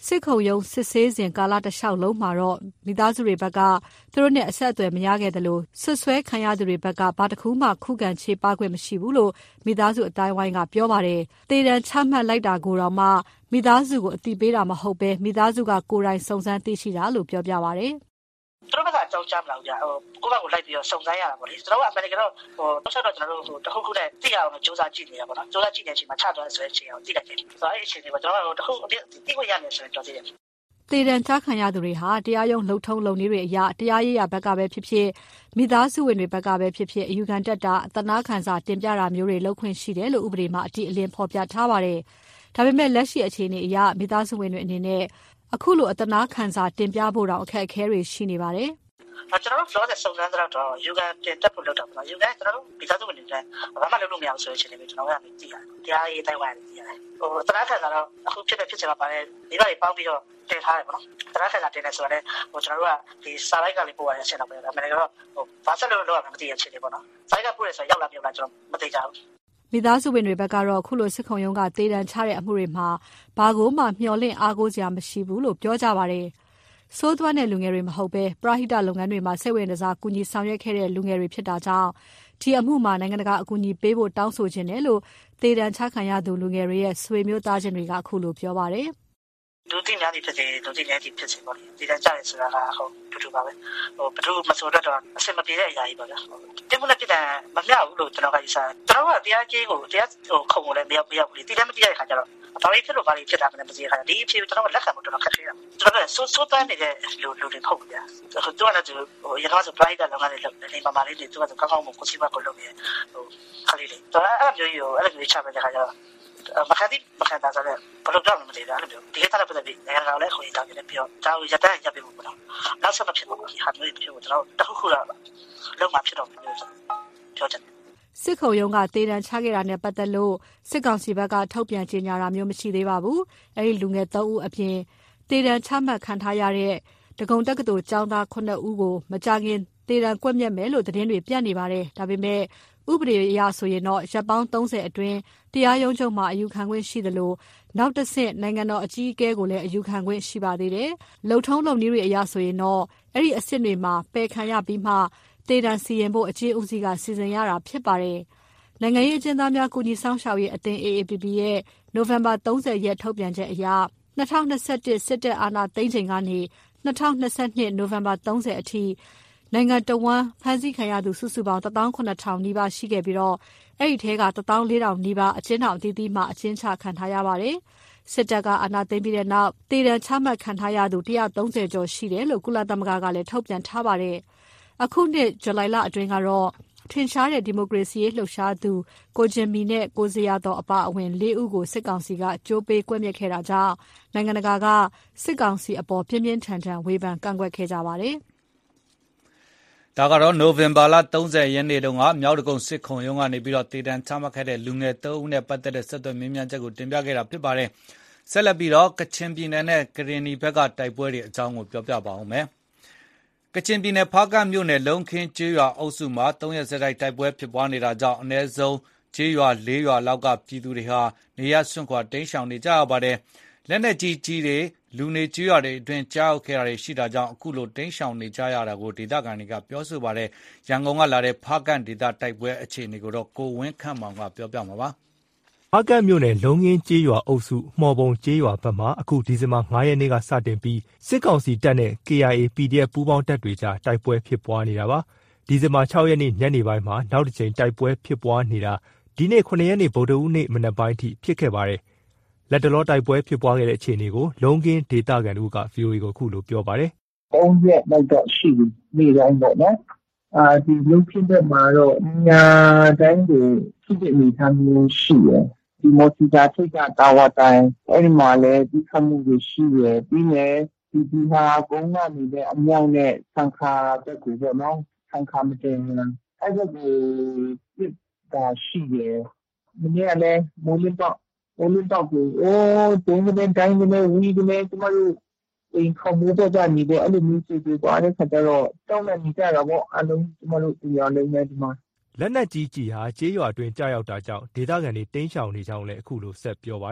စစ်ခုံရုံးစစ်ဆေးစဉ်ကာလတစ်လျှောက်လုံးမှာတော့မိသားစုတွေဘက်ကသူတို့နဲ့အဆက်အသွယ်မရခဲ့တယ်လို့ဆွဆွဲခံရသူတွေဘက်ကဘာတစ်ခုမှခုခံချေပခွင့်မရှိဘူးလို့မိသားစုအတိုင်းဝိုင်းကပြောပါတယ်။တေတံချမှတ်လိုက်တာကိုတော့မှမိသားစုကိုအတိပေးတာမဟုတ်ပဲမိသားစုကကိုယ်တိုင်စုံစမ်းသိရှိတာလို့ပြောပြပါတယ်။သူတို့ကအကြောင်းကြားမလို့ကြာဟိုကိုယ့်ဘက်ကိုလိုက်ပြီးတော့စုံစမ်းရတာပေါ့လေကျွန်တော်ကအမေရိကန်တော့ဟိုတော့ဆက်တော့ကျွန်တော်တို့ဟိုတခုခုနဲ့သိရအောင်စူးစမ်းကြည့်နေတာပေါ့နော်စူးစမ်းကြည့်တဲ့အချိန်မှာချသွားဆိုတဲ့အချိန်အောင်သိလိုက်တယ်ဆိုတော့အဲ့ဒီအချိန်တွေမှာကျွန်တော်တို့တခုသိခွင့်ရမယ်ဆိုရင်တော်သေးတယ်တေတံချခံရသူတွေဟာတရားရုံးလှုပ်ထုံးလုံနည်းတွေအရတရားရေးရာဘက်ကပဲဖြစ်ဖြစ်မိသားစုဝင်တွေဘက်ကပဲဖြစ်ဖြစ်အယူခံတက်တာအသနာခံစာတင်ပြတာမျိုးတွေလုပ်ခွင့်ရှိတယ်လို့ဥပဒေမှာအတိအလင်းဖော်ပြထားပါတယ်။ဒါပေမဲ့လက်ရှိအခြေအနေအရမိသားစုဝင်တွေအနေနဲ့အခုလိုအသနာခံစာတင်ပြဖို့တောင်အခက်အခဲတွေရှိနေပါတယ်။ကျွန်တော်တို့ floor တဲ့စုံစမ်းတော့ယူကန်တင်တက်ဖို့လုပ်တာပေါ့ယူကန်ကျွန်တော်တို့မိသားစုဝင်တွေဘာမှလုပ်လို့မရဘူးဆိုတဲ့အချိန်လေးကျွန်တော်ကသိရတယ်တရားရေးတိုင်းဝိုင်းသိရတယ်ဟိုတနာခံကတော့အခုဖြစ်တဲ့ဖြစ်ချင်မှာပါတယ်ဒီဘက်တွေပေါင်းပြီးတော့တင်ထားတယ်ပေါ့နော်တနာခံကတင်နေဆိုတော့ဟိုကျွန်တော်တို့ကဒီစာလိုက်ကလေးပို့ရတဲ့အချိန်တော့ပဲအမေကတော့ဟိုဘာဆက်လို့လုပ်ရမှာမသိရတဲ့အချိန်လေးပေါ့နော်စာလိုက်ကပို့ရဆိုရောက်လာပြောလာကျွန်တော်မသိကြဘူးမိသားစုဝင်တွေဘက်ကတော့ခုလိုစစ်ခုံရုံးကတေတံချတဲ့အမှုတွေမှာဘာကိုမှမျှော်လင့်အားကိုးစရာမရှိဘူးလို့ပြောကြပါတယ်စိုးသွမ်းတဲ့လူငယ်တွေမဟုတ်ပဲပရဟိတလုပ်ငန်းတွေမှာစိတ်ဝင်စားကူညီဆောင်ရွက်ခဲ့တဲ့လူငယ်တွေဖြစ်တာကြောင့်ဒီအမှုမှာနိုင်ငံတကာအကူအညီပေးဖို့တောင်းဆိုခြင်းတယ်လို့တေတံချခံရသူလူငယ်တွေရဲ့ဆွေမျိုးသားချင်းတွေကအခုလိုပြောပါတယ်လူသိများသည်ဖြစ်စေလူသိများသည်ဖြစ်စေပေါ့လေတေတံချရဲဆိုတာကဟုတ်တူတူပါပဲဟိုဘယ်သူမဆိုတော့အဆင်မပြေတဲ့အရာကြီးပေါ့ဗျာတင်မှုနဲ့ပြည်တယ်မမျှဘူးလို့ကျွန်တော်ကယူဆတယ်ကျွန်တော်ကတရားကြီးကိုတရားဟိုခုံကိုလည်းမရောက်မရောက်ဘူးဒီလည်းမသိရတဲ့ခါကျတော့ဘာလို့ဖြစ်လို့ဘာလို့ဖြစ်တာမလဲမသိရခါဒီအဖြစ်ကျွန်တော်လက်ခံဖို့တော်တော်ခက်ခဲတာကျွန်တော်ကဆိုးဆိုးတန်းနေတဲ့လူလူတွေပေါ့ဗျာဟိုသူကလည်းသူဟိုရတော့ဆို private လုပ်ငန်းတွေလုပ်နေမှာမာလေးတွေသူကကောင်းကောင်းကိုကိုစီမကိုလုပ်နေဟိုခလေးတွေတော့အဲ့လိုမျိုးရောအဲ့လိုမျိုးချပေးတဲ့ခါကျတော့မခတိမခတာဆိုတော့ဘယ်လိုကြောင့်မသိတာအဲ့လိုမျိုးဒီကတည်းကပတ်သက်ပြီးနိုင်ငံတော်လည်းခွင့်တောင်းနေတယ်ပြီးတော့ဒါကိုရတဲ့ရပြဖို့ပေါ့နော်နောက်ဆက်မဖြစ်ဘူးဒီဟာမျိုးဖြစ်ဖို့ကျွန်တော်တခုခုတော့လုံးဝဖြစ်တော့ပြောချင်စစ်ခုံရုံးကတေတံချခဲ့တာနဲ့ပတ်သက်လို့စစ်ကောင်စီဘက်ကထုတ်ပြန်ကြေညာတာမျိုးမရှိသေးပါဘူး။အဲဒီလူငယ်သုံးဦးအပြင်တေတံချမှတ်ခံထားရတဲ့ဒဂုံတက္ကသိုလ်ကျောင်းသားခုနှစ်ဦးကိုမကြခင်တေတံကွက်မြက်မယ်လို့သတင်းတွေပြန့်နေပါတယ်။ဒါပေမဲ့ဥပဒေအရဆိုရင်တော့ရပ်ပေါင်းသုံးဆယ်အတွင်းတရားရုံးချုပ်မှာအယူခံခွင့်ရှိသလိုနောက်တစ်ဆင့်နိုင်ငံတော်အကြီးအကဲကိုလည်းအယူခံခွင့်ရှိပါသေးတယ်။လုံထုံးလုံနည်းတွေအရဆိုရင်တော့အဲ့ဒီအဆင့်တွေမှာပယ်ခံရပြီးမှတေတံစီရင်ဖို့အခြေဦးစီးကစီစဉ်ရတာဖြစ်ပါတယ်။နိုင်ငံရေးအကျဉ်းသားများကူညီဆောင်ရှောက်ရေးအသင်း A A P P ရဲ့နိုဝင်ဘာသုံးဆယ်ရက်ထုတ်ပြန်ချက်အရ၂၀၂၁စစ်တပ်အာဏာသိမ်းချိန်ကနေ၂၀၂၂နိုဝင်ဘာသုံးဆယ်အထိနိုင်ငံတော်ဝန်ဖမ်းဆီးခံရသူစုစုပေါင်းတစ်သောင်းခုနှစ်ထောင်နီးပါးရှိခဲ့ပြီးတော့အဲ့ဒီထဲကတစ်သောင်းလေးထောင်နီးပါးအကျဉ်းထောင်အသီးသီးမှအကျဉ်းချခံထားရပါတယ်။စစ်တပ်ကအာဏာသိမ်းပြီးတဲ့နောက်တေတံချမှတ်ခံထားရသူ၁၃၀ကျော်ရှိတယ်လို့ကုလသမဂ္ဂကလည်းထုတ်ပြန်ထားပါတယ်။အခုနှစ်ဇူလိုင်လအတွင်းကတော့ထင်ရှားတဲ့ဒီမိုကရေစီရေးလှုပ်ရှားသူကိုဂျင်မီနဲ့ကိုဇေယျတော်အပါအဝင်၄ဦးကိုစစ်ကောင်စီကကြိုးပေးကွက်မြက်ခဲ့တာကြောင့်နိုင်ငံတကာကစစ်ကောင်စီအပေါ်ပြင်းပြင်းထန်ထန်ဝေဖန်ကန့်ကွက်ခဲ့ကြပါတယ်။ဒါကတော့နိုဝင်ဘာလသုံးဆယ်ရက်နေ့တုန်းကမြောက်ဒဂုံစစ်ခုံရုံးကနေပြီးတော့တေတံချမှတ်ခဲ့တဲ့လူငယ်သုံးဦးနဲ့ပတ်သက်တဲ့ဆက်သွယ်မြင်းမြန်းချက်ကိုတင်ပြခဲ့တာဖြစ်ပါတယ်။ဆက်လက်ပြီးတော့ကချင်ပြည်နယ်နဲ့ကရင်နီဘက်ကတိုက်ပွဲတွေအကြောင်းကိုပြောပြပါဦးမယ်။ကချင်ပြည်နယ်ဖားကန့်မြို့နယ်လုံးခင်းကျေးရွာအုပ်စုမှာသုံးရက်ဆက်တိုက်တိုက်ပွဲဖြစ်ပွားနေတာကြောင့်အနည်းဆုံးကျေးရွာလေးရွာလောက်ကပြည်သူတွေဟာနေရပ်စွန့်ခွာတိမ်းရှောင်နေကြရပါတယ်။လက်နက်ကြီးကြီးတွေလူနေကျေးရွာတွေအတွင်းကြားရောက်ခဲ့တာတွေရှိတာကြောင့်အခုလိုတိမ်းရှောင်နေကြရတာကိုဒေသခံတွေကပြောဆိုပါတယ်။ရန်ကုန်ကလာတဲ့ဖားကန့်ဒေသတိုက်ပွဲအခြေအနေကိုတော့ကိုဝင်းခန့်မောင်ကပြောပြမှာပါ။ဖားကန့်မြို့နယ်လုံးခင်းကျေးရွာအုပ်စုမှော်ပုံကျေးရွာဘက်မှာအခုဒီဇင်ဘာ၅ရက်နေ့ကစတင်ပြီးစစ်ကောင်စီတပ်နဲ့ K I A P D F ပူးပေါင်းတပ်တွေကြားတိုက်ပွဲဖြစ်ပွားနေတာပါ။ဒီဇင်ဘာ၆ရက်နေ့ညနေပိုင်းမှာနောက်တစ်ကြိမ်တိုက်ပွဲဖြစ်ပွားနေတာဒီနေ့ခုနှစ်ရက်နေ့ဗုဒ္ဓဟူးနေ့မနက်ပိုင်းထိဖြစ်ခဲ့ပါတယ်။လက်တလောတိုက်ပွဲဖြစ်ပွားခဲ့တဲ့အခြေအနေကိုလုံးခင်းဒေသခံတို့က V O A ကိုအခုလိုပြောပါတယ်။သုံးရက်လောက်တော့ရှိပြီနေ့တိုင်းပေါ့နော်။အာဒီလုံးခင်းဘက်မှာတော့ညာတိုင်းကိုဖြစ်တဲ့အနေအထားမျိုးရှိတယ်။ဒီမော်စီတာထိတ်ကတာဝတိုင်းအဲ့ဒီမှာလည်းဒီခမှုတွေရှိရပြီးနေဒီဒီဟာကုန်းကနေတဲ့အမြောက်နဲ့ဆန်ခါတက်ကိုပေါ့နော်ဆန်ခါမတင်အဲ့ဒါကိုပြစ်တာရှိရမနေ့ကလည်းမိုးလင်းတော့မိုးလင်းတော့ကိုအိုးတုံးတဲ့တိုင်းနဲ့ဝီးနဲ့ကျမတို့အင်ခမှုတော့ကြနေတယ်အဲ့လိုမျိုးစီတွေပါတဲ့ခါကျတော့တောင်းနေကြတာပေါ့အလုံးကျမတို့ဒီရလေးနဲ့ဒီမှာလက်နက်ကြီးကြီးဟာကျေးရွာအတွင်းကြားရောက်တာကြောင့်ဒေသခံတွေတိမ်းရှောင်နေကြောင်းလည်းအခုလိုဆက်ပြောပါတယ်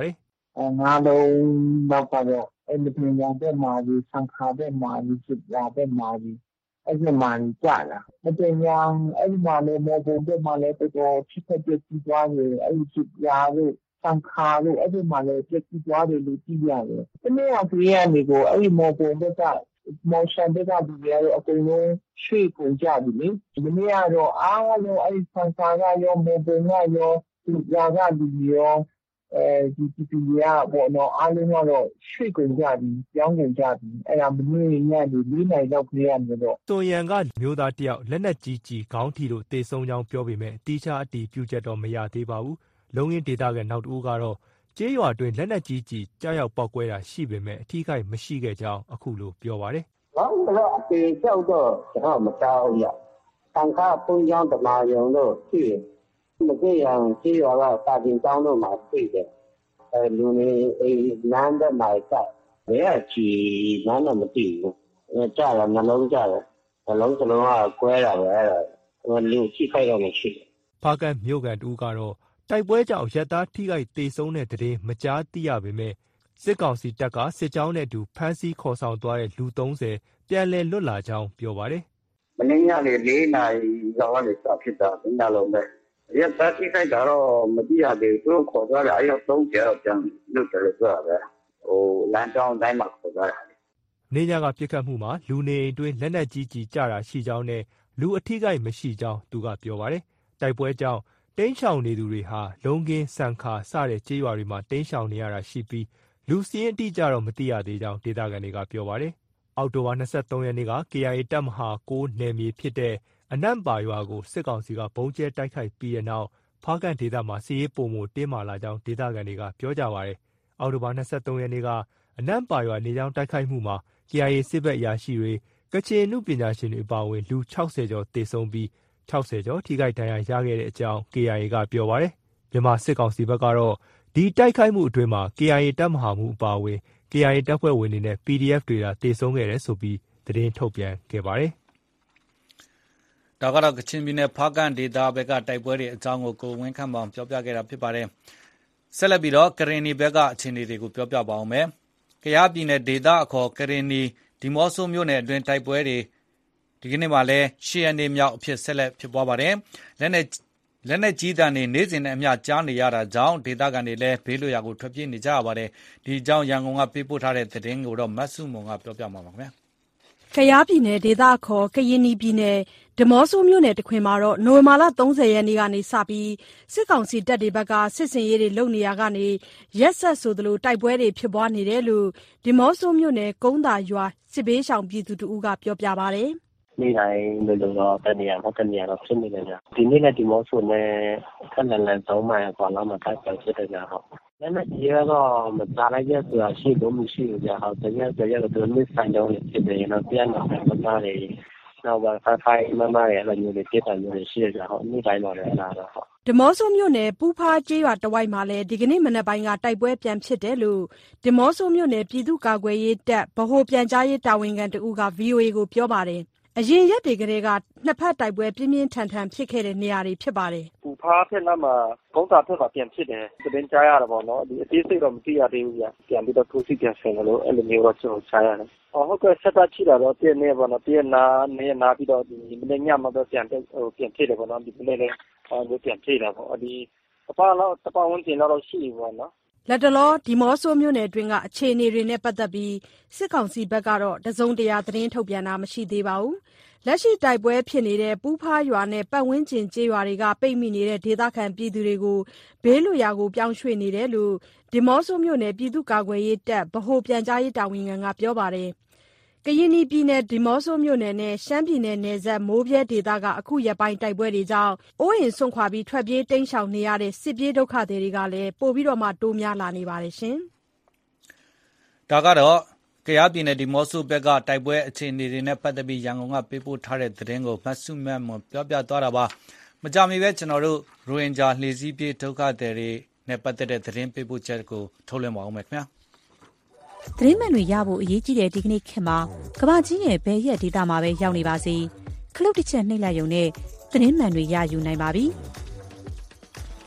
အဲငါးလုံးလောက်ကတော့အဲ့ဒီပြင်ရတဲ့မာကြီးဆန်ခါတဲ့မာကြီးစစ်ရတဲ့မာကြီးအဲ့ဒီမာကြီးကြလာမတင်ရအဲ့ဒီမာလေးမောဘုံတဲ့မာလေးတော့ချစ်တဲ့ကြည့်သွားတယ်အဲ့ဒီစစ်ရလို့ဆန်ခါလို့အဲ့ဒီမာလေးကြည့်သွားတယ်လို့ကြည့်ရတယ်ဒီနေ့အကြည့်ရနေကိုအဲ့ဒီမောဘုံတဲ့မော်ရှန်တဲ့ကဒီရအကုန်လုံးရွှေ့ကုန်ကြပြီလေဒီနေ့ကတော့အားလုံးအဲ့ဒီဆန်ခါကရောမောဘုံကရောဒီရကဒီရောအဲဒီဒီဒီရပေါ့နော်အားလုံးကတော့ရွှေ့ကုန်ကြပြီပြောင်းကုန်ကြပြီအဲ့ဒါမင်းညနေလေးနိုင်တော့ခရရနေတော့စွန်ရန်ကမျိုးသားတယောက်လက်နက်ကြီးကြီးခေါင်းထီလို့တေဆုံးကြောင်းပြောပေမဲ့တီးခြားအတီးပြုချက်တော့မရသေးပါဘူးလုံရင်းဒေတာကနောက်တူကတော့ကျေးရွာတွင်လက်နက်ကြီးကြီးကြားရောက်ပောက်ကွဲတာရှိပေမဲ့အထီးကိုက်မရှိခဲ့ကြောင်းအခုလိုပြောပါတယ်။ဘာလို့လဲအတေကြောက်တော့ကျွန်တော်မကြောက်ရ။တန်ခါပုံကြောင်းတမာယုံလို့ရှိတယ်။မကြည့်ရင်ကျေးရွာကတာတင်တောင်းတော့မှသိတယ်။အဲလူနေအေးနန်းတဲ့မိုက်ကဘယ်အချီနန်းတော့မသိဘူး။အဲကြားလာနှလုံးကြားတယ်။နှလုံးစလုံးကကွဲတာပဲအဲ့ဒါလူချိခိုက်တော့မရှိဘူး။ဖားကန်မြို့ကန်တူကတော့တိုက်ပွဲကြောင့်ရက်သားထိခိုက်တေဆုံးတဲ့တဲ့မကြားသိရပေမဲ့စစ်ကောင်စီတပ်ကစစ်ကြောင်းနဲ့အတူဖမ်းဆီးခေါ်ဆောင်သွားတဲ့လူသုံးဆယ်ပြန်လည်လွတ်လာကြောင်းပြောပါတယ်။မနေ့ညနေလေးနာရီလောက်ကနေစဖြစ်တာညလုံးပဲ။ရက်သားထိခိုက်တာတော့မသိရသေးဘူး။သူခေါ်သွားတယ်အယောက်သုံးဆယ်တော့ပြန်လွတ်တယ်လို့ပြောတာပဲ။ဟိုလမ်းကြောင်းတိုင်းမှာခေါ်သွားတာ။နေညကပြစ်ခတ်မှုမှာလူနေအိမ်တွင်းလက်နက်ကြီးကြီးကြတာရှိကြောင်းနဲ့လူအထိခိုက်မရှိကြောင်းသူကပြောပါတယ်။တိုက်ပွဲကြောင့်တိမ်းရှောင်နေသူတွေဟာလုံးကင်းစံခါစတဲ့ကျေးရွာတွေမှာတိမ်းရှောင်နေရတာရှိပြီးလူစည်းအတိကြတော့မသိရသေးကြောင်းဒေသခံတွေကပြောပါတယ်။အောက်တိုဘာ၂၃ရက်နေ့က ကေအိုင်အေ တပ်မဟာကိုနယ်မြေဖြစ်တဲ့အနန့်ပါရွာကိုစစ်ကောင်စီကဘုံကျဲတိုက်ခိုက်ပြီးတဲ့နောက်ဖားကန်ဒေသမှာစီးရေးပုံမှုတင်းမာလာကြောင်းဒေသခံတွေကပြောကြပါတယ်။အောက်တိုဘာ၂၃ရက်နေ့ကအနန့်ပါရွာနေကြောင်းတိုက်ခိုက်မှုမှာ ကေအိုင်အေ စစ်ဘက်အရာရှိတွေကချင်အမှုပညာရှင်တွေအပါအဝင်လူ၆၀ကျော်သေဆုံးပြီး၆၀ကျော်ထိခိုက်ဒဏ်ရာရခဲ့တဲ့အကြောင်း ကေအိုင်အေ ကပြောပါတယ်။မြန်မာစစ်ကောင်စီဘက်ကတော့ဒီတိုက်ခိုက်မှုအတွင်းမှာ ကေအိုင်အေ တပ်မဟာမှုအပါအဝင် ကေအိုင်အေ တပ်ဖွဲ့ဝင်တွေနဲ့ ပီဒီအက်ဖ် တွေသာတေဆုံးခဲ့တယ်ဆိုပြီးသတင်းထုတ်ပြန်ခဲ့ပါတယ်။ဒါကတော့ကချင်ပြည်နယ်ဖားကန်ဒေသဘက်ကတိုက်ပွဲတွေအကြောင်းကိုကိုဝင်းခန့်မောင်ပြောပြခဲ့တာဖြစ်ပါတယ်။ဆက်လက်ပြီးတော့ကရင်နီဘက်ကအခြေအနေတွေကိုပြောပြပါအောင်မယ်။ကယားပြည်နယ်ဒေသအခေါ်ကရင်နီဒီမော့ဆိုမြို့နယ်အတွင်းတိုက်ပွဲတွေဒီကနေ့မှလည်းရှစ်ရက်နေ့မြောက်အဖြစ်ဆက်လက်ဖြစ်ပွားပါတယ်။လက်နဲ့လက်နဲ့ကြီးတန်းနေနေ့စဉ်နဲ့အမျှကြားနေရတာကြောင့်ဒေသခံတွေလည်းဘေးလွတ်ရာကိုထွက်ပြေးနေကြရပါတယ်။ဒီကြောင့်ရန်ကုန်ကပေးပို့ထားတဲ့သတင်းကိုတော့မတ်စုမုံကပြောပြမှာပါခင်ဗျာ။ကယားပြည်နယ်ဒေသအခေါ်ကရင်နီပြည်နယ်ဒီမော့ဆိုမြို့နယ်တခွင်မှာတော့နိုဝင်ဘာလ၃၀ရက်နေ့ကနေစပြီးစစ်ကောင်စီတပ်တွေဘက်ကစစ်စင်ရေးတွေလုပ်နေရကနေရက်ဆက်ဆိုသလိုတိုက်ပွဲတွေဖြစ်ပွားနေတယ်လို့ဒီမော့ဆိုမြို့နယ်ကုန်းသာရွာစစ်ဘေးရှောင်ပြည်သူတို့ကပြောပြပါတယ်။နေ့တိုင်းလိုလိုတော့တနေရာမတနေရာတော့ဖြစ်နေတယ်ကြာဒီနေ့လည်းဒီမော့ဆိုနဲ့ခက်လန်လန်သုံးမိုင်ကွာလောက်မှတိုက်ပွဲဖြစ်တယ်ကြာဟုတ်လည်းနဲ့ဒီကတော့မစားလိုက်ရဆိုတာရှိလို့မရှိဘူးကြာဟုတ်တကယ်တကယ်တော့ဒီနေ့ဆိုင်တော့ဖြစ်တယ်နော်ပြန်တော့မစားလေနောက်ပါဖိုင်ဖိုင်မမရဲ့အဲ့လိုမျိုးတွေပြတာမျိုးတွေရှိကြဟုတ်နေ့တိုင်းတော့လည်းအဲ့ဒါတော့ဟုတ်ဒီမော့ဆိုမြို့နယ်ပူဖားကျေးရွာတဝိုက်မှာလည်းဒီကနေ့မနက်ပိုင်းကတိုက်ပွဲပြန်ဖြစ်တယ်လို့ဒီမော့ဆိုမြို့နယ်ပြည်သူ့ကာကွယ်ရေးတပ်ဗဟိုပြန်ကြားရေးတာဝန်ခံတဦးက ဗွီအိုအေ ကိုပြောပါတယ်အရင်ရက်တွေကလေးကနှစ်ဖက်တိုက်ပွဲပြင်းပြင်းထန်ထန်ဖြစ်ခဲ့တဲ့နေရာတွေဖြစ်ပါတယ်ပူဖားဖက်နားမှာကုန်းတာဖက်မှာပြန်ဖြစ်တယ်သတင်းကြားရတာပေါ့နော်ဒီအသေးစိတ်တော့မသိရသေးဘူးကြာပြန်ပြီးတော့ထိုးစစ်ပြန်ဆင်လို့အဲ့လိုမျိုးတော့ကျွန်တော်ကြားရတယ်အော်ဟုတ်ကဲ့ဆက်တာချိတာတော့ပြည့်နေပေါ့နော်ပြည့်နာနေနာပြီးတော့ဒီမနေ့ညမှာတော့ပြန်ဟိုပြန်ဖြစ်တယ်ပေါ့နော်ဒီမနေ့လည်းဟိုပြန်ဖြစ်တာပေါ့ဒီအပလောက်တပဝန်းကျင်တော့ရှိပြီပေါ့နော်လက်တလောဒီမော့ဆိုမြို့နယ်အတွင်းကအခြေအနေတွေနဲ့ပတ်သက်ပြီးစစ်ကောင်စီဘက်ကတော့တစုံတရာသတင်းထုတ်ပြန်တာမရှိသေးပါဘူး။လက်ရှိတိုက်ပွဲဖြစ်နေတဲ့ပူဖားရွာနဲ့ပတ်ဝန်းကျင်ကျေးရွာတွေကပိတ်မိနေတဲ့ဒေသခံပြည်သူတွေကိုဘေးလွတ်ရာကိုပြောင်းရွှေ့နေတယ်လို့ဒီမော့ဆိုမြို့နယ်ပြည်သူ့ကာကွယ်ရေးတပ်ဗဟိုပြန်ကြားရေးတာဝန်ခံကပြောပါတယ်။ကရင်နီပြည်နယ်ဒီမော့ဆိုမြို့နယ်နဲ့ရှမ်းပြည်နယ်နယ်စပ်မိုးပြဲဒေသကအခုရက်ပိုင်းတိုက်ပွဲတွေကြောင့်အိုးအိမ်စွန့်ခွာပြီးထွက်ပြေးတိမ်းရှောင်နေရတဲ့စစ်ပြေးဒုက္ခသည်တွေကလည်းပိုပြီးတော့မှတိုးများလာနေပါတယ်ရှင်။ဒါကတော့ကယားပြည်နယ်ဒီမော့ဆိုဘက်ကတိုက်ပွဲအခြေအနေတွေနဲ့ပတ်သက်ပြီးရန်ကုန်ကပေးပို့ထားတဲ့သတင်းကိုမတ်စုမတ်မွန်ပြောပြသွားတာပါ။မကြမီပဲကျွန်တော်တို့ရိုဟင်ဂျာလှေစီးပြေးဒုက္ခသည်တွေနဲ့ပတ်သက်တဲ့သတင်းပေးပို့ချက်ကိုထုတ်လွှင့်ပါဦးမယ်ခင်ဗျာ။သတင်းမှန်တွေရဖို့အရေးကြီးတဲ့ဒီကနေ့ခေတ်မှာကမ္ဘာကြီးရဲ့ဘယ်ရက်ဒေသမှာပဲရောက်နေပါစေခလုတ်တစ်ချက်နှိပ်လိုက်ရုံနဲ့သတင်းမှန်တွေရယူနိုင်ပါပြီ။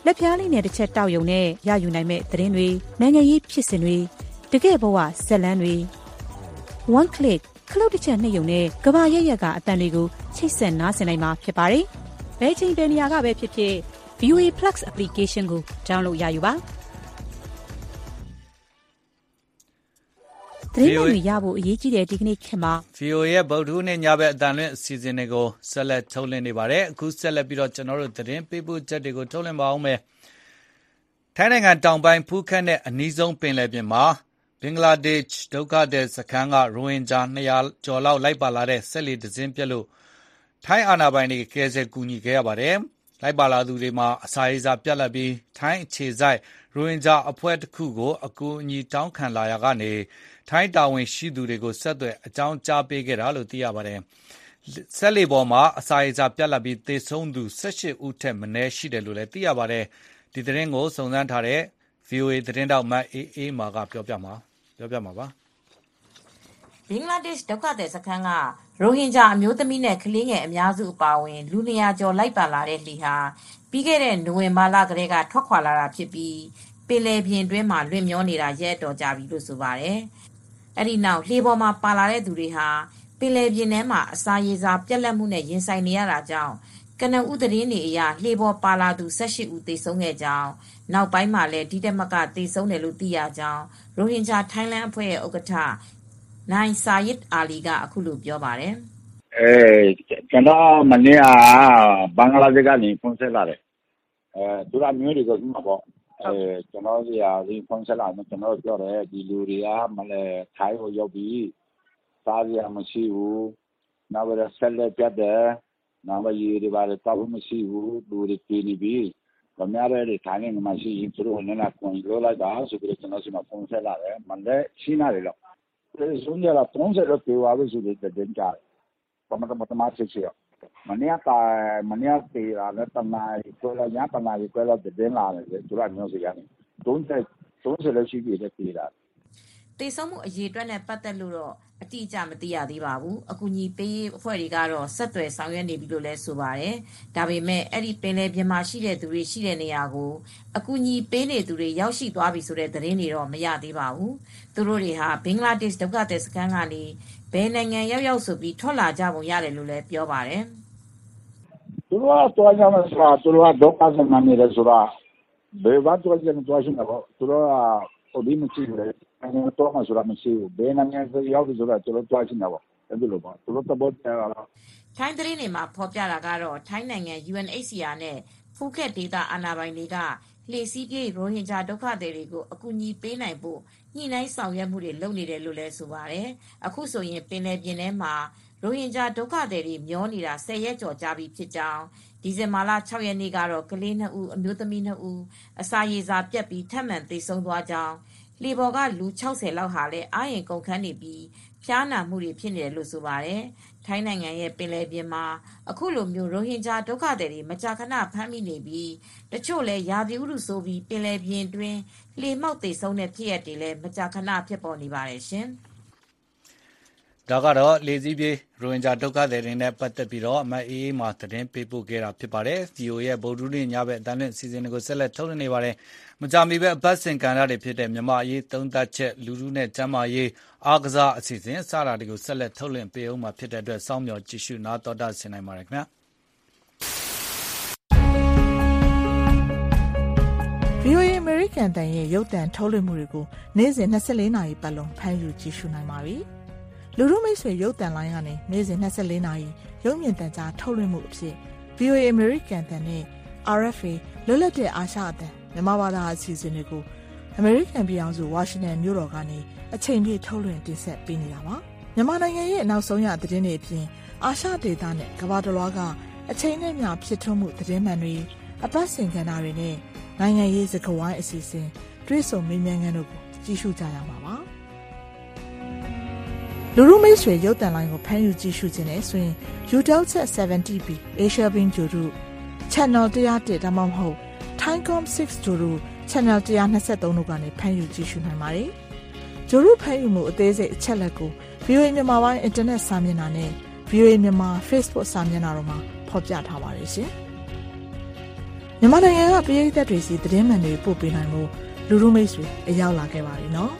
လက်ပြားလေးနဲ့တစ်ချက်တောက်ယုံနဲ့ရယူနိုင်မဲ့သတင်းတွေနိုင်ငံရေးဖြစ်စဉ်တွေတကယ့်ဘဝဇက်လန်းတွေ one click ခလုတ်တစ်ချက်နှိပ်ယုံနဲ့ကဘာရက်ရက်ကအတန်တွေကိုချိတ်ဆက်နားဆင်နိုင်မှာဖြစ်ပါတယ်။ဘယ်ချိန်ဘယ်နေရာကပဲဖြစ်ဖြစ် ဗီ အို အေ Plus application ကို download ရယူပါသတင်းတွေရဖို့အရေးကြီးတဲ့ဒီကနေ့ခေတ်မှာဗီ အို အေ ရဲ့ဗုဒ္ဓဟူးနေ့ညဘက်အတန်လွင့်အစီအစဉ်တွေကိုဆက်လက်ထုတ်လွှင့်နေပါတယ်အခုဆက်လက်ပြီးတော့ကျွန်တော်တို့သတင်းပေးပို့ချက်တွေကိုထုတ်လွှင့်ပါအောင်မယ်ထိုင်းနိုင်ငံတောင်ပိုင်းဖူးခက်နဲ့အနီးဆုံးပင်လယ်ပြင်မှာဘင်္ဂလားဒေ့ရှ်ဒုက္ခသည်စခန်းကရိုဟင်ဂျာနှစ်ရာကျော်လောက်လိုက်ပါလာတဲ့ဆက်လီတစင်းပြက်လို့ထိုင်းအာဏာပိုင်တွေကယ်ဆယ်ကူညီခဲ့ရပါတယ်လိုက်ပါလာသူတွေမှာအစာရေစာပြတ်လက်ပြီးထိုင်းအခြေစိုက်ရိုဟင်ဂျာအဖွဲ့တစ်ခုကိုအကူအညီတောင်းခံလာရကနေထိုင်းတာဝန်ရှိသူတွေကိုဆက်သွယ်အကြောင်းကြားပေးခဲ့တာလို့သိရပါတယ်။ဆက်လီပေါ်မှာအစာရေစာပြတ်လက်ပြီးသေဆုံးသူ၁၈ဦးထက်မနည်းရှိတယ်လို့လည်းသိရပါတယ်။ဒီသတင်းကိုစုံစမ်းထားတဲ့ ဗီ အို အေ သတင်းတောက်မတ်အေးအေးမာကပြောပြမှာပြောပြမှာပါဘင်္ဂလားဒေ့ရှ်ဒုက္ခသည်စခန်းကရိုဟင်ဂျာအမျိုးသမီးနဲ့ကလေးငယ်အများစုအပါအဝင်လူနှစ်ရာကျော်လိုက်ပါလာတဲ့လှေဟာပြီးခဲ့တဲ့နိုဝင်ဘာလကတည်းကထွက်ခွာလာတာဖြစ်ပြီးပင်လယ်ပြင်တွင်းမှာလွင့်မျောနေတာရက်တော်ကြာပြီလို့ဆိုပါတယ်။အဲဒီနောက်လှေပေါ်မှာပါလာတဲ့သူတွေဟာပင်လယ်ပြင်ထဲမှာအစာရေစာပြတ်လတ်မှုနဲ့ရင်ဆိုင်နေရတာကြောင့်ကနဦးသတင်းတွေအရလှေပေါ်ပါလာသူ၁၈ဦးသေဆုံးခဲ့ကြောင်းနောက်ပိုင်းမှာလည်းဒီတက်မကသေဆုံးတယ်လို့သိရကြောင်းရိုဟင်ဂျာထိုင်းလန်အဖွဲ့ရဲ့ဥက္ကဋ္ဌနိုင်ဆာယစ်အာလီကအခုလိုပြောပါတယ်။အဲကျွန်တော်မနေ့ကဘင်္ဂလားဒေ့ရှ်ကနေဖုန်းဆက်လာတယ်။အဲသူကမျိုးတွေကိုဥမှာပေါ့အဲကျွန်တော်စီအရင်ဖုန်းဆက်လာတော့ကျွန်တော်ပြောတယ်ဒီလူတွေကမလဲထိုင်းကိုရောက်ပြီးစားရမရှိဘူး။နောက်ပြီးဆက်လက်ပြတ်တယ်။နောက်ပြီးရေတွေပါတော့တောက်မရှိဘူးလူတွေပြင်းနေပြီ။ဗမာတွေထိုင်းနေမှာရှိရင်သူတို့လည်းလာကွန်လိုလိုက်တာဆိုပြီးကျွန်တော်စီမှာဖုန်းဆက်လာတယ်။မလဲရှင်းရတယ်လို့Sonia la tronce lo que va a ver su desdenca. Como como tomar sexo. Mania ta mania te la la tama y toda ya tama y toda de den la de tu la no se llama. Entonces, entonces lo sigue de tirar. တေဆုံးမှုအရေးအတွက်နဲ့ပတ်သက်လို့တော့အတိအကျမသိရသေးပါဘူးအကူအညီပေးအဖွဲ့တွေကတော့ဆက်သွယ်ဆောင်ရွက်နေပြီလို့လည်းဆိုပါတယ်ဒါပေမဲ့အဲ့ဒီပင်လယ်ပြင်မှာရှိတဲ့သူတွေရှိတဲ့နေရာကိုအကူအညီပေးနေသူတွေရောက်ရှိသွားပြီဆိုတဲ့သတင်းတွေတော့မရသေးပါဘူးသူတို့တွေဟာဘင်္ဂလားဒေ့ရှ်ဒုက္ခသည်စခန်းကနေဘယ်နိုင်ငံရောက်ရောက်ဆိုပြီးထွက်လာကြပုံရတယ်လို့လည်းပြောပါတယ်သူတို့ကတော့ကြောင်းဆိုတာသူတို့ကဒုက္ခသည်နာမည်လဲဆိုတာဘယ်ဘာတော့ကျန်တော့ရှိနေတော့သူတို့ကဟိုဒီမရှိဘူးလေတော့မှဆိုတာမရှိဘူးဘယ်နိုင်ငံရောက်ပြီဆိုတာသူတို့တွားရှိနေပါအဲ့ဒီလိုပါသူတို့တော့တယ်လားထိုင်းသတင်းတွေမှာဖော်ပြတာကတော့ထိုင်းနိုင်ငံ ယူအန် အိတ် စီ အာ နဲ့ဖူးခက်ဒေသအာဏာပိုင်တွေကလှေစီးပြေးရိုဟင်ဂျာဒုက္ခသည်တွေကိုအကူအညီပေးနိုင်ဖို့ညှိနှိုင်းဆောင်ရွက်မှုတွေလုပ်နေတယ်လို့လည်းဆိုပါတယ်အခုဆိုရင်ပင်လယ်ပြင်ထဲမှာရိုဟင်ဂျာဒုက္ခသည်တွေမျောနေတာ၁၀ရက်ကျော်ကြာပြီဖြစ်ကြောင်းဒီဇင်ဘာလ၆ရက်နေ့ကတော့ကလေးနှစ်ဦးအမျိုးသမီးနှစ်ဦးအစာရေစာပြတ်ပြီးထပ်မံသေဆုံးသွားကြောင်းလှေပေါ်ကလူ၆၀လောက်ဟာလည်းအာရင်ကုန်ခန်းနေပြီးဖျားနာမှုတွေဖြစ်နေတယ်လို့ဆိုပါတယ်ထိုင်းနိုင်ငံရဲ့ပင်လယ်ပြင်မှာအခုလိုမျိုးရိုဟင်ဂျာဒုက္ခသည်တွေမကြာခဏဖမ်းမိနေပြီးတချို့လည်းရာသီဥတုဆိုပြီးပင်လယ်ပြင်တွင်းလှေမှောက်သေဆုံးတဲ့ဖြစ်ရပ်တွေလည်းမကြာခဏဖြစ်ပေါ်နေပါတယ်ရှင်ဒါကတော့လေစည်းပြေးရိုဟင်ဂျာဒုက္ခသည်တွေနဲ့ပတ်သက်ပြီးတော့အမတ်အေးအေးမှာသတင်းပေးပို့ခဲ့တာဖြစ်ပါတယ်။ဗွီ အို အေ ရဲ့ဗုဒ္ဓဟူးနေ့ညဘက်အတန်းလွင့်အစီအစဉ်တွေကိုဆက်လက်ထုတ်လွှင့်နေပါတယ်။မကြာမီပဲအပတ်စဉ်ကဏ္ဍတွေဖြစ်တဲ့မြန်မာအရေးသုံးသပ်ချက်လူထုနဲ့ကျန်းမာရေးအားကစားအစီအစဉ်စတာတွေကိုဆက်လက်ထုတ်လွှင့်ပေးအောင်မှာဖြစ်တဲ့အတွက်စောင့်မျှော်ကြည့်ရှုနားတော်တာဆင်နိုင်ပါတယ်ခင်ဗျာ။ဗွီ အို အေ American တန်ရဲ့ရုပ်သံထုတ်လွှင့်မှုတွေကိုနေ့စဉ်၂၄နာရီပတ်လုံးဖမ်းယူကြည့်ရှုနိုင်ပါပြီ။လူထုမိတ်ဆွေရုပ်သံလိုင်းကနေနေ့စဉ်၂၄နာရီရုပ်မြင်သံကြားထုတ်လွှင့်မှုအဖြစ် ဗွီ အို အေ American တန်နဲ့ အာရ် အက်ဖ် အေ လွတ်လပ်တဲ့အာရှအသံမြန်မာဘာသာအစီအစဉ်တွေကို American ပြည်အောင်စုဝါရှင်တန်မြို့တော်ကနေအချိန်ပြည့်ထုတ်လွှင့်တင်ဆက်ပေးနေတာပါ။မြန်မာနိုင်ငံရဲ့နောက်ဆုံးရသတင်းတွေအပြင်အာရှဒေသနဲ့ကမ္ဘာတစ်လွှားကအချိန်နဲ့မျှဖြစ်ထွန်းမှုသတင်းမှန်တွေအပတ်စဉ်ကဏ္ဍတွေနဲ့နိုင်ငံရေးစကားဝိုင်းအစီအစဉ်တွေးဆုံမေးမြန်းခန်းတို့ကိုကြည့်ရှုကြရမှာပါလူလူမိတ်ဆွေရုပ်သံလိုင်းကိုဖမ်းယူကြည့်ရှုခြင်းနဲ့ဆိုရင် Eutelsat 70 B Asia Beam ဂျိုရု Channel one oh oneဒါမှမဟုတ် Thaicom six ဂျိုရု Channel one twenty-threeတို့ကနေဖမ်းယူကြည့်ရှုနိုင်ပါတယ်ဂျိုရုဖမ်းယူမှုအသေးစိတ်အချက်လက်ကို ဗွီ အို အေ မြန်မာပိုင်းအင်တာနက်စာမျက်နှာနဲ့ ဗွီ အို အေ မြန်မာ Facebook စာမျက်နှာတို့မှာဖော်ပြထားပါတယ်ရှင်မြန်မာနိုင်ငံကပြည်သက်တွေစီသတင်းမှန်တွေပို့ပေးနိုင်မှုလူလူမိတ်ဆွေအရောက်လာခဲ့ပါပြီနော်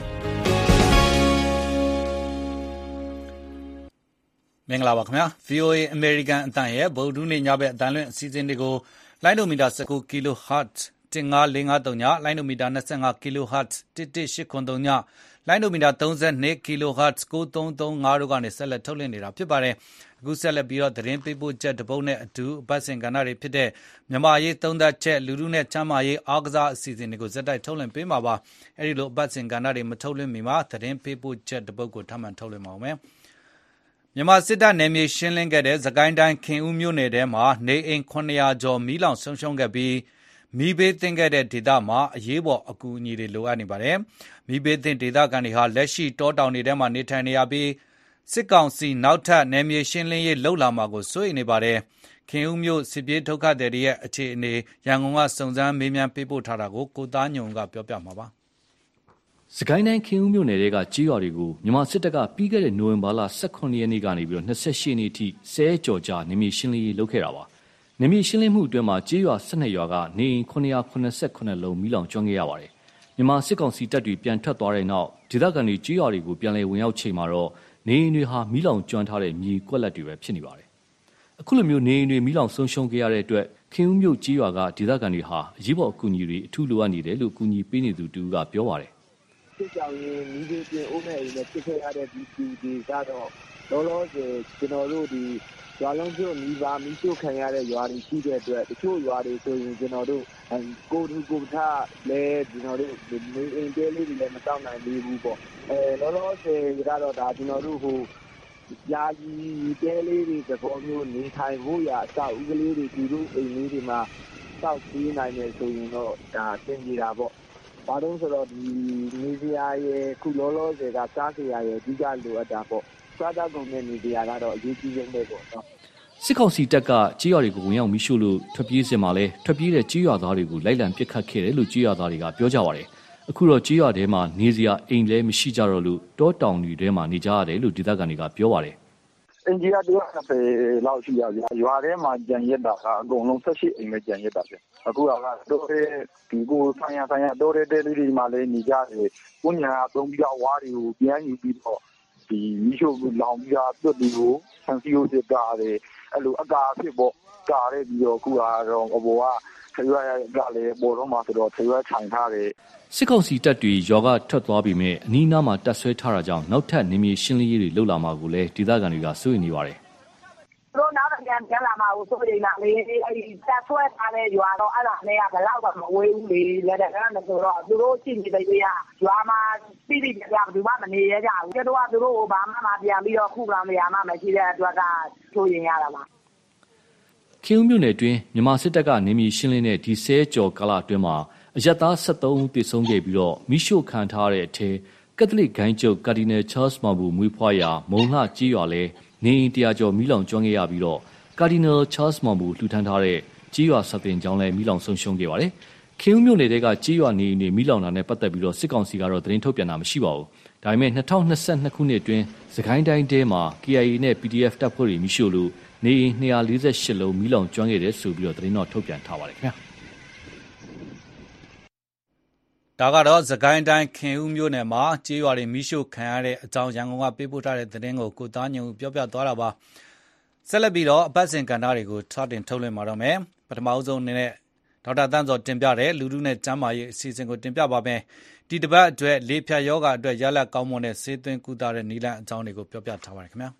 မင်္ဂလာပါခင်ဗျာ ဗွီအိုအေ American အတန်ရဲ့ဗုဒ္ဓနေ့ညဘက်အတန်လွင့်အစီအစဉ်တွေကိုလိုင်းဒိုမီတာnineteen kilohertz one five four five threeညလိုင်းဒိုမီတာtwenty-five kilohertz one one eight seven threeညလိုင်းဒိုမီတာthirty-two kilohertz nine three three fiveတို့ကနေဆက်လက်ထုတ်လွှင့်နေတာဖြစ်ပါတယ်အခုဆက်လက်ပြီးတော့သတင်းပေးပို့ချက်တစ်ပုဒ်နဲ့အတူအပတ်စဉ်ကဏ္ဍတွေဖြစ်တဲ့မြန်မာရေးသုံးသပ်ချက်လူလူနဲ့ချမ်းမာရေးအားကစားအစီအစဉ်တွေကိုဇက်တိုက်ထုတ်လွှင့်ပေးမှာပါအဲဒီလိုအပတ်စဉ်ကဏ္ဍတွေမထုတ်လွှင့်မီမှာသတင်းပေးပို့ချက်တစ်ပုဒ်ကိုထပ်မံထုတ်လွှင့်ပါဦးမယ်မြန်မာစစ်တပ်နယ်မြေရှင်းလင်းခဲ့တဲ့စကိုင်းတိုင်းခင်ဦးမြို့နယ်ထဲမှာနေအိမ်nine hundredကျော်မီးလောင်ဆုံးရှုံးခဲ့ပြီးမီးဘေးသင့်ခဲ့တဲ့ဒေသမှာအရေးပေါ်အကူအညီတွေလိုအပ်နေပါတယ်။မီးဘေးသင့်ဒေသခံတွေဟာလက်ရှိတောတောင်တွေထဲမှာနေထိုင်နေရပြီးစစ်ကောင်စီနောက်ထပ်နယ်မြေရှင်းလင်းရေးလှုပ်လာမှာကိုစိုးရိမ်နေပါတယ်။ခင်ဦးမြို့စစ်ပြေးဒုက္ခသည်တွေရဲ့အခြေအနေရန်ကုန်ကစုံစမ်းမေးမြန်းပေးပို့ထားတာကိုကိုသားညုံကပြောပြမှာပါ။စကိုင်းတိုင်းခင်ဦးမြို့နယ်တွေကကြီးရွာတွေကိုမြန်မာစစ်တပ်ကပြီးခဲ့တဲ့နိုဝင်ဘာလeighteenရက်နေ့ကနေပြီးတော့twenty-eightရက်နေ့ထိဆယ်ကျော်ကြာနေမြေရှင်းလင်းရေးလုပ်ခဲ့တာပါ။နေမြေရှင်းလင်းမှုအတွင်းမှာကြီးရွာtwelveရွာကနေအိမ်nine hundred seventy-sevenလုံးမီးလောင်ကျွမ်းခဲ့ရပါတယ်။မြန်မာစစ်ကောင်စီတပ်တွေပြန်ထွက်သွားတဲ့နောက်ဒေသခံတွေကြီးရွာတွေကိုပြန်လည်ဝင်ရောက်ချိန်မှာတော့နေအိမ်တွေဟာမီးလောင်ကျွမ်းထားတဲ့မြေကွက်လက်တွေပဲဖြစ်နေပါတယ်။အခုလိုမျိုးနေအိမ်တွေမီးလောင်ဆုံးရှုံးခဲ့ရတဲ့အတွက်ခင်ဦးမြို့ကြီးရွာကဒေသခံတွေဟာအရေးပေါ်အကူအညီတွေအထူးလိုအပ်နေတယ်လို့အကူအညီပေးနေသူတူကပြောပါတယ်စစ်ကြောင်ရင်မိသေးပြင်အိုးမဲ့အိမ်နဲ့ဖြစ်ခဲ့ရတဲ့ဒီဒီဒီကတော့လောလောဆယ်ကျွန်တော်တို့ဒီရွာလုံးကျွတ်မိပါမိရှုခံရတဲ့ရွာတွေရှိတဲ့အတွက်တချို့ရွာတွေဆိုရင်ကျွန်တော်တို့ကိုတူကိုထားလဲကျွန်တော်တို့နေအိမ်တဲလေးတွေလည်းမတောက်နိုင်သေးဘူးပေါ့အဲလောလောဆယ်ကတော့ဒါကျွန်တော်တို့ဟိုယာယီတဲလေးတွေသဘောမျိုးနေထိုင်ဖို့ရအဆောက်အဦကလေးတွေဒီလိုအိမ်လေးတွေမှာစောက်ပြီးနိုင်နေဆိုရင်တော့ဒါသင်ကြတာပေါ့ဘာလို့ဆိုတော့ဒီနေစရာရဲ့ခုလောလောဆယ်ကစားစရာရဲ့အဓိကလိုအပ်တာပေါ့စားတတ်ကုန်တဲ့နေစရာကတော့အရေးကြီးဆုံးပဲပေါ့နော်စစ်ကောင်စီတပ်ကကြေးရွာတွေကိုဝင်ရောက်မိရှုလို့ထွက်ပြေးစင်မှာလဲထွက်ပြေးတဲ့ကြေးရွာသားတွေကိုလိုက်လံပစ်ခတ်ခဲ့တယ်လို့ကြေးရွာသားတွေကပြောကြပါတယ်အခုတော့ကြေးရွာထဲမှာနေစရာအိမ်လဲမရှိကြတော့လို့တောတောင်တွေထဲမှာနေကြရတယ်လို့ဒေသခံတွေကပြောပါတယ်အင်ဂျီယာone twentyလောက်ရှိရဗျာရွာထဲမှာကြံရက်တာကအကုန်လုံးeighteenအိမ်ပဲကြံရက်တာဗျအခုကတော့ဒီကိုဆိုင်ရဆိုင်ရတိုးတဲ့တဲလေးတွေမှာလည်းနေကြတယ်ကိုညာသုံးပြီးတော့ဝါးတွေကိုပြန်ယူပြီးတော့ဒီမိရှုလောင်ပြီးတော့တွတ်တွေကိုဆန်စီယိုစစ်ကားတယ်အဲ့လိုအကာအဖြစ်ပေါ့ကားရဲပြီးတော့အခုကတော့အပေါ်ကထွေရွာကလည်းပေါ်တော့မှဆိုတော့ထွေရွာခြံထားတယ်စစ်ကောင်စီတပ်တွေရွာကထွက်သွားပြီးမြဲအနီးနားမှာတပ်ဆွဲထားတာကြောင့်နောက်ထပ်နေမြေရှင်းလင်းရေးတွေလှုပ်လာမှာကိုလည်းဒေသခံတွေကစိုးရိမ်နေပါတယ်တို့နောက်ပြန်ပြန်လာမှာကိုစိုးရိမ်လာလေအဲ့ဒီတပ်ဆွဲထားတဲ့ရွာတော့အဲ့ဒါနဲ့ကဘယ်တော့မှမဝေးဘူးလေလက်တက်ကလည်းဆိုတော့သူတို့ရှိနေတဲ့ရွာရွာမှာပြည်ပြည်ကြဘူးမှမနေရကြဘူးကျတော့သူတို့ဘာမှမပြန်ပြီးတော့ခုလောင်နေရမှမရှိတဲ့အတွက်ကစိုးရိမ်ရတာပါခင်ဦးမြို့နယ်တွင်မြန်မာစစ်တပ်ကနေမြေရှင်းလင်းတဲ့ဒီဆဲကျော်ကာလအတွင်းမှာအရက်သားseventeenဦးသေဆုံးခဲ့ပြီးတော့မိရှို့ခံထားတဲ့အထက်ကက်သလစ်ဂိုင်းချုပ်ကာဒီနယ်ချားစ်မာဘူမွေးဖွားရာမုံလှကြီးရွာလဲနေအိမ်တရာကျော်မီးလောင်ကျွမ်းခဲ့ရပြီးတော့ကာဒီနယ်ချားစ်မာဘူလှူထမ်းထားတဲ့ကြီးရွာစာတင်ကျောင်းလဲမီးလောင်ဆုံးရှုံးခဲ့ပါတယ်ခင်ဦးမြို့နယ်ကကြီးရွာနေအိမ်တွေမီးလောင်တာနဲ့ပတ်သက်ပြီးတော့စစ်ကောင်စီကတော့သတင်းထုတ်ပြန်တာမရှိပါဘူးဒါပေမဲ့twenty twenty-twoခုနှစ်အတွင်းစကိုင်းတိုင်းထဲမှာ K I A နဲ့ P D F တပ်ဖွဲ့တွေမိရှို့လို့နေအိမ်two forty-eightလုံးမီးလောင်ကျွမ်းခဲ့တယ်ဆိုပြီးတော့သတင်းတော်ထုတ်ပြန်ထားပါတယ်ခင်ဗျာဒါကတော့စကိုင်းတိုင်းခင်ဦးမြို့နယ်မှာကြေးရွာတွေမိရှို့ခံရတဲ့အကြောင်းရန်ကုန်ကပေးပို့ထားတဲ့သတင်းကိုကိုသားညုံပြောပြသွားတာပါဆက်လက်ပြီးတော့အပတ်စဉ်ကဏ္ဍတွေကိုထပ်တင်ထုတ်လွှင့်မှာတော့မယ်ပထမအဆုံးအနေနဲ့ဒေါက်တာတန်းစောတင်ပြတဲ့လူလူနဲ့ကျမ်းမာရေးအစီအစဉ်ကိုတင်ပြပါမယ်ဒီတစ်ပတ်အတွက်လေဖြတ်ယောဂအတွက်ရလက်ကောင်းမွန်တဲ့ဆေးသွင်းကုသတဲ့နည်းလမ်းအကြောင်းတွေကိုပြောပြထားပါတယ်ခင်ဗျာ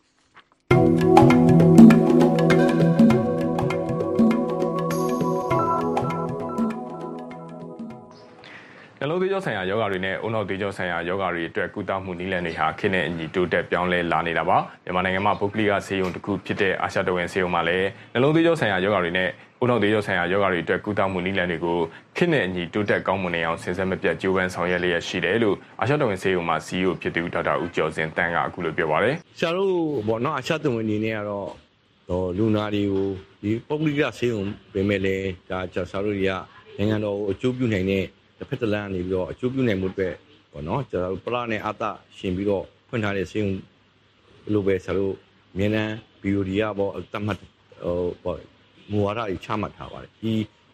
နှလုံးသွေးကြောဆိုင်ရာယောဂတွေနဲ့ဦးနှောက်သွေးကြောဆိုင်ရာယောဂတွေအတွက်ကုသမှုနည်းလမ်းတွေဟာခေတ်နဲ့အညီတိုးတက်ပြောင်းလဲလာနေတာပါမြန်မာနိုင်ငံမှာပုဂ္ဂလိကဆေးရုံတစ်ခုဖြစ်တဲ့အာရှတဝန်ဆေးရုံမှာလည်းနှလုံးသွေးကြောဆိုင်ရာယောဂတွေနဲ့ဦးနှောက်သွေးကြောဆိုင်ရာယောဂတွေအတွက်ကုသမှုနည်းလမ်းတွေကိုခေတ်နဲ့အညီတိုးတက်ကောင်းမွန်နေအောင်ဆင်ဆက်မပြတ်ကြိုးပမ်းဆောင်ရွက်လျက်ရှိတယ်လို့အာရှတဝန်ဆေးရုံမှာ C E O ဖြစ်သူဒေါက်တာဦးကျော်စင်တန်းကအခုလိုပြောပါတယ်ဆရာတို့ဘောနော်အာရှတဝန်အနေနဲ့ကတော့ဟိုလူနာတွေကိုဒီပုဂ္ဂလိကဆေးရုံပြင်မဲ့လေဒါဆရာတို့တွေကနိုင်ငံတော်ကိုအကျိုးပြုနိုင်တဲ့တစ်ဖက်တစ်လမ်းနေပြီးတော့အကျိုးပြုနိုင်မှုအတွက်ပေါ့နော်ကျွန်တော်တို့ပလနဲ့အသရှင်ပြီးတော့ဖွင့်ထားတဲ့ဆေးရုံလိုပဲဆရာတို့အမြဲတမ်း B O D ကပေါ့တတ်မှတ်ဟိုပေါ့မူဝါဒကြီးချမှတ်ထားပါတယ်ဒီ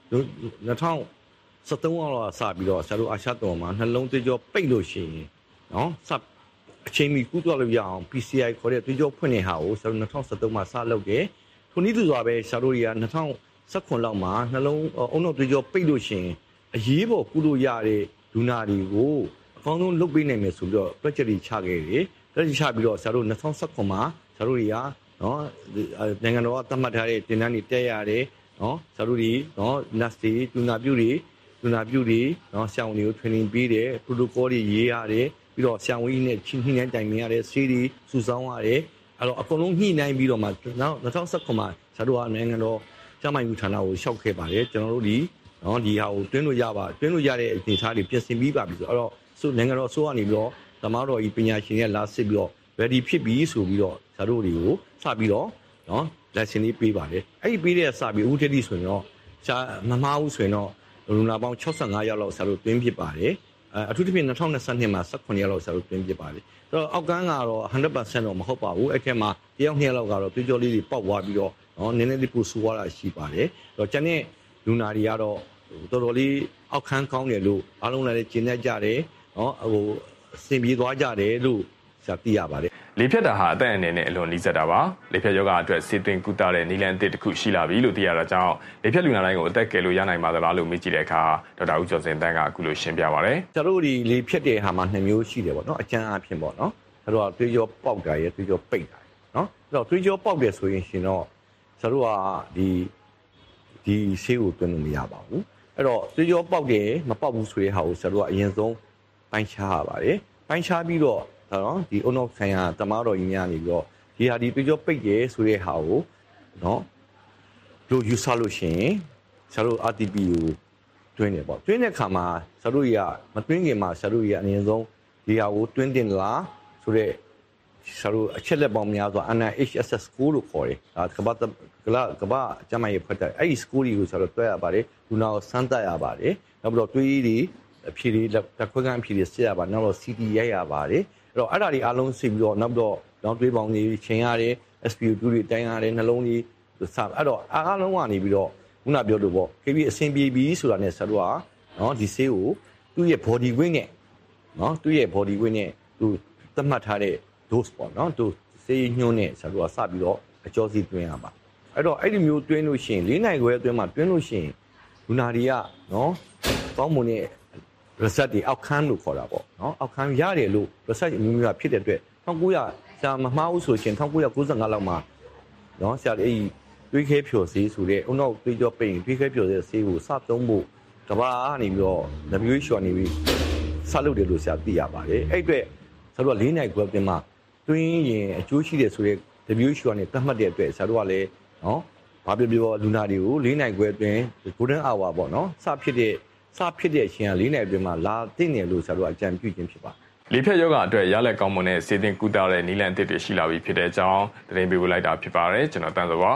နှစ်ထောင်စက်သုံးလောက်စပြီးတော့ဆရာတို့အာရှတော်မှာနှလုံးသွေးကြောပိတ်လို့ရှိရင်နော်စအချိန်မီကူးသွားလို့ရအောင် P C I ခေါ်တဲ့သွေးကြောဖွင့်တဲ့ဟာကိုဆရာတို့၂၀၁၃မှာစလုပ်တယ်ထိုနည်းတူစွာပဲဆရာတို့တွေက၂၀၁၇လောက်မှာနှလုံးအုံနောက်သွေးကြောပိတ်လို့ရှိရင်အရေးပေါ်ကူးလို့ရတဲ့လူနာတွေကိုအကောင်းဆုံးလုပ်ပေးနိုင်မယ်ဆိုပြီးတော့ project တွေချခဲ့တယ် project ချပြီးတော့ဆရာတို့၂၀၁၇မှာဆရာတို့တွေကနော်နိုင်ငံတော်ကသတ်မှတ်ထားတဲ့တင်တန်းတွေတက်ရတယ်နော်ဆရာတို့တွေနော် nurse တွေလူနာပြုတွေလူနာပြုတွေနော်ဆရာဝန်တွေကို training ပေးတယ် protocol တွေရေးရတယ်ပြီးတော့ဆရာဝန်ကြီးနဲ့ချင်းနှိမ့်တိုင်ပင်ရတယ်ဆေးတွေစုဆောင်းရတယ်အဲ့တော့အကုန်လုံးညှိနှိုင်းပြီးတော့မှနောက်၂၀၁၇မှာဆရာတို့ကနိုင်ငံတော်ကျန်းမာရေးဌာနကိုလျှောက်ခဲ့ပါတယ်ကျွန်တော်တို့ဒီနော်ဒီဟာကိုတွင်းလို့ရပါတွင်းလို့ရတဲ့အနေအထားတွေပြင်ဆင်ပြီးပါပြီဆိုတော့ဆိုနိုင်ငံတော်အစိုးရကနေပြီးတော့သမားတော်ကြီးပညာရှင်တွေလာစစ်ပြီးတော့ ready ဖြစ်ပြီဆိုပြီးတော့ဆရာတို့တွေကိုစပြီးတော့နော် lesson လေးပေးပါတယ်အဲ့ဒီပေးတဲ့စပြီးအခုတည်းဆိုရင်တော့ဆရာမမှားဘူးဆိုရင်တော့လူနာပေါင်း၆၅ယောက်လောက်ဆရာတို့တွင်းဖြစ်ပါတယ်အထူးသဖြင့်၂၀၂၂မှာ၁၇ယောက်လောက်ဆရာတို့တွင်းဖြစ်ပါတယ်အဲ့တော့အောက်ကန်းကတော့one hundred percent တော့မဟုတ်ပါဘူးအဲ့ထဲမှာတယောက်နှစ်ယောက်လောက်ကတော့သွေးကြောလေးတွေပေါက်သွားပြီးတော့နော်နည်းနည်းလေးပူဆူသွားတာရှိပါတယ်အဲ့တော့ကျန်တဲ့လူနာတွေကတော့တော်တော်လေးအောက်ခန်းကောင်းတယ်လို့အားလုံးလည်းကျဉ်းတတ်ကြတယ်နော်ဟိုအဆင်ပြေသွားကြတယ်လို့ဆရာသိရပါတယ်လေဖြတ်တာဟာအသက်အန္တရာယ်နဲ့အလွန်နှီးစပ်တာပါလေဖြတ်ယောဂအတွက်စေသွင်းကုသတဲ့နည်းလမ်းအသစ်တစ်ခုရှိလာပြီလို့သိရတာကြောင့်လေဖြတ်လူနာတိုင်းကိုအသက်ကယ်လို့ရနိုင်ပါသလားလို့မေးကြည့်တဲ့အခါဒေါက်တာဦးကျော်စင်တန်းကအခုလိုရှင်းပြပါဗျ။ကျွန်တော်တို့ဒီလေဖြတ်တဲ့ဟာမှာနှစ်မျိုးရှိတယ်ပေါ့နော်အကျဉ်းအဖြစ်ပေါ့နော်။အဲ့တော့သွေးကြောပေါက်တာရဲ့သွေးကြောပိတ်တာနော်။အဲ့တော့သွေးကြောပေါက်တယ်ဆိုရင်ရှင်တော့ကျွန်တော်တို့ကဒီဒီဆေးကိုတွင်းလို့မရပါဘူး။အဲ့တော့သွေးကြောပေါက်တယ်မပေါက်ဘူးဆိုတဲ့ဟာကိုကျွန်တော်တို့ကအရင်ဆုံးပိုင်းခြားရပါတယ်။ပိုင်းခြားပြီးတော့နော်ဒီအုံနောက်ဆိုင်ရာတမားတော်ကြီးများနေပြီးတော့ဒီဟာဒီသွေးကြောပိတ်တယ်ဆိုတဲ့ဟာကိုနော်တို့ယူဆလို့ရှိရင်ဆရာတို့ R T P ကိုတွင်းတယ်ပေါ့တွင်းတဲ့ခါမှာဆရာတို့ကြီးကမတွင်းခင်မှာဆရာတို့ကြီးကအရင်ဆုံးဒီဟာကိုတွင်းတင်လားဆိုတော့ဆရာတို့အချက်လက်ပေါင်းများစွာ N I H S S score လို့ခေါ်တယ်ဒါကဘာကလာကဘာကျမရဲ့ဖတ်တယ်အဲ့ဒီ score တွေကိုဆရာတို့တွဲရပါတယ်လူနာကိုစမ်းသပ်ရပါတယ်နောက်ပြီးတော့တွေးတွေအဖြေတွေတက်ခွဲကန်းအဖြေတွေစစ်ရပါနောက်တော့ C T ရိုက်ရပါတယ်အဲ့တော့အဲ့ဒါတွေအားလုံးစစ်ပြီးတော့နောက်တော့နောက်တွေးပေါင်းတွေချိန်ရတယ် S P O two တွေတိုင်းရတယ်နှလုံးကြီးစအဲ့တော့အားလုံးကနေပြီးတော့ခုနပြောလို့ပေါ့ K B အဆင်ပြေပြီဆိုတာနဲ့ဆရာတို့ကနော်ဒီဆေးကိုသူ့ရဲ့ body weight နဲ့နော်သူ့ရဲ့ body weight နဲ့သူသတ်မှတ်ထားတဲ့ dose ပေါ့နော်သူဆေးညွှန်းနဲ့ဆရာတို့ကစပြီးတော့အကျော်စီတွင်းရပါအဲ့တော့အဲ့ဒီမျိုးတွင်းလို့ရှိရင်၄နိုင်ခွဲအတွင်းမှာတွင်းလို့ရှိရင်လူနာတွေကနော်ကောင်းမွန်တဲ့ research တွေအောက်ခန်းလို့ခေါ်တာပေါ့နော်အောက်ခန်းရတယ်လို့ research အမျိုးမျိုးဖြစ်တဲ့အတွက်၁၉၀၀ဆရာမမှားဘူးဆိုရှင်၁၉၉၅လောက်မှာနော်ဆရာအဲ့ဒီတွေးခဲဖြော်ဆေးဆိုတဲ့အုံနောက်တွေးကြောပိန်တွေးခဲဖြော်တဲ့ဆေးကိုစသုံးဖို့ကဘာကနေပြီးတော့ W H O နေပြီးစလုပ်တယ်လို့ဆရာသိရပါတယ်အဲ့အတွက်ဆရာတို့က၄နိုင်ခွဲပြင်မှာတွင်းရင်အကျိုးရှိတယ်ဆိုတဲ့ W H O ကနေသတ်မှတ်တဲ့အတွက်ဆရာတို့ကလည်းနော်ဘာပြောပြောလူနာတွေကို၄နိုင်ခွဲအတွင်း golden hour ပေါ့နော်စဖြစ်တဲ့စဖြစ်တဲ့အချိန်က၄နိုင်အတွင်းမှာလာသိနေလို့ဆရာတို့အကြံပြုခြင်းဖြစ်ပါတယ်လေဖြတ်ယောဂအတွက်ရလက်ကောင်းမွန်တဲ့စေတင်ကုသတဲ့နည်းလမ်းအသစ်တွေရှိလာပြီဖြစ်တဲ့အကြောင်းသတင်းပေးပို့လိုက်တာဖြစ်ပါတယ်ကျွန်တော်တန်းစောပါ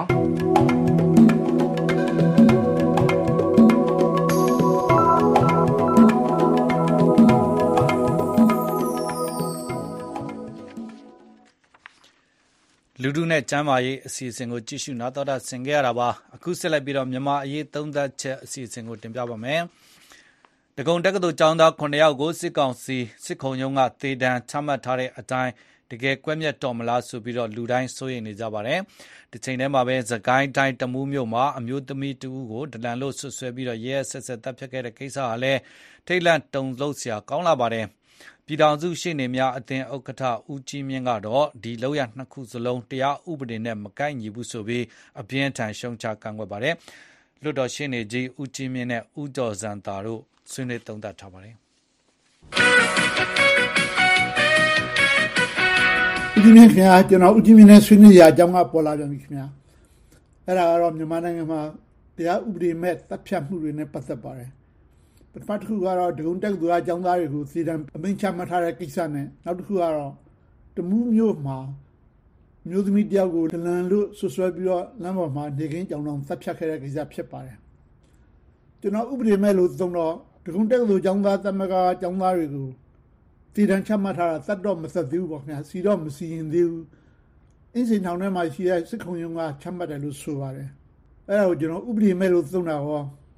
လူထုနဲ့ကျမ်းမာရေးအစီအစဉ်ကိုကြည့်ရှုနားတော်တာဆင်ခဲ့ရတာပါအခုဆက်လက်ပြီးတော့မြန်မာအရေးသုံးသပ်ချက်အစီအစဉ်ကိုတင်ပြပါမယ်တကုံတက္ကသိုလ်ကျောင်းသား9ယောက်ကိုစစ်ကောင်စီစစ်ခုံရုံးကသေဒဏ်ချမှတ်ထားတဲ့အတိုင်းတကယ်ကွက်မြတ်တော်မလားဆိုပြီးတော့လူတိုင်းစိုးရိမ်နေကြပါတယ်။ဒီချိန်ထဲမှာပဲသကိုင်းတိုင်းတမူးမြို့မှာအမျိုးသမီးတူကိုဒလန်လို့ဆွဆွဲပြီးတော့ရဲဆက်ဆက်တပ်ဖြတ်ခဲ့တဲ့ကိစ္စဟာလည်းထိတ်လန့်တုန်လှုပ်စရာကောင်းလာပါတယ်။ပြည်ထောင်စုရှေ့နေများအသင်းဥက္ကဋ္ဌဦးကြီးမြင့်ကတော့ဒီလောက်ရနှစ်ခုစလုံးတရားဥပဒေနဲ့မကိုက်ညီဘူးဆိုပြီးအပြင်းထန်ရှုံချကန့်ကွက်ပါတယ်။လွှတ်တော်ရှေ့နေကြီးဦးကြီးမြင့်နဲ့ဦးကျော်စံတာတို့ဆွေးနွေးသုံးသပ်ထားပါတယ်။ဦးကြီးမြင့်ခင်ဗျာကျွန်တော်ဦးကြီးမြင့်နဲ့ဆွေးနွေးရအကြောင်းကပေါ်လာပြန်ပြီခင်ဗျာ။အဲ့ဒါကတော့မြန်မာနိုင်ငံမှာတရားဥပဒေမဲ့တပ်ဖြတ်မှုတွေနဲ့ပတ်သက်ပါတယ်။ပထမတစ်ခုကတော့ဒဂုံတက္ကသိုလ်အကြောင်းသားတွေကိုစီတံအမိန့်ချမှတ်ထားတဲ့ကိစ္စနဲ့နောက်တစ်ခုကတော့တမူးမြို့မှာမျိုးသမီးတယောက်ကိုဒလန်လို့ဆွဆွဲပြီးတော့လမ်းပေါ်မှာနေကင်းကြောင်တောင်တပ်ဖြတ်ခဲ့တဲ့ကိစ္စဖြစ်ပါတယ်။ကျွန်တော်ဥပဒေမဲ့လို့သုံးတော့ဒဂုံတက္ကသိုလ်ကျောင်းသားသမဂ္ဂကျောင်းသားတွေကိုတည်တံချမှတ်ထားတာသတ်တော့မသက်သေးဘူးပေါ့ခင်ဗျာစီတော့မစီရင်သေးဘူးအင်းစိန်ထောင်ထဲမှာရှိတဲ့စစ်ခုံရုံးကချမှတ်တယ်လို့ဆိုပါတယ်အဲ့ဒါကိုကျွန်တော်ဥပဒေမဲ့လို့သုံးတာဟော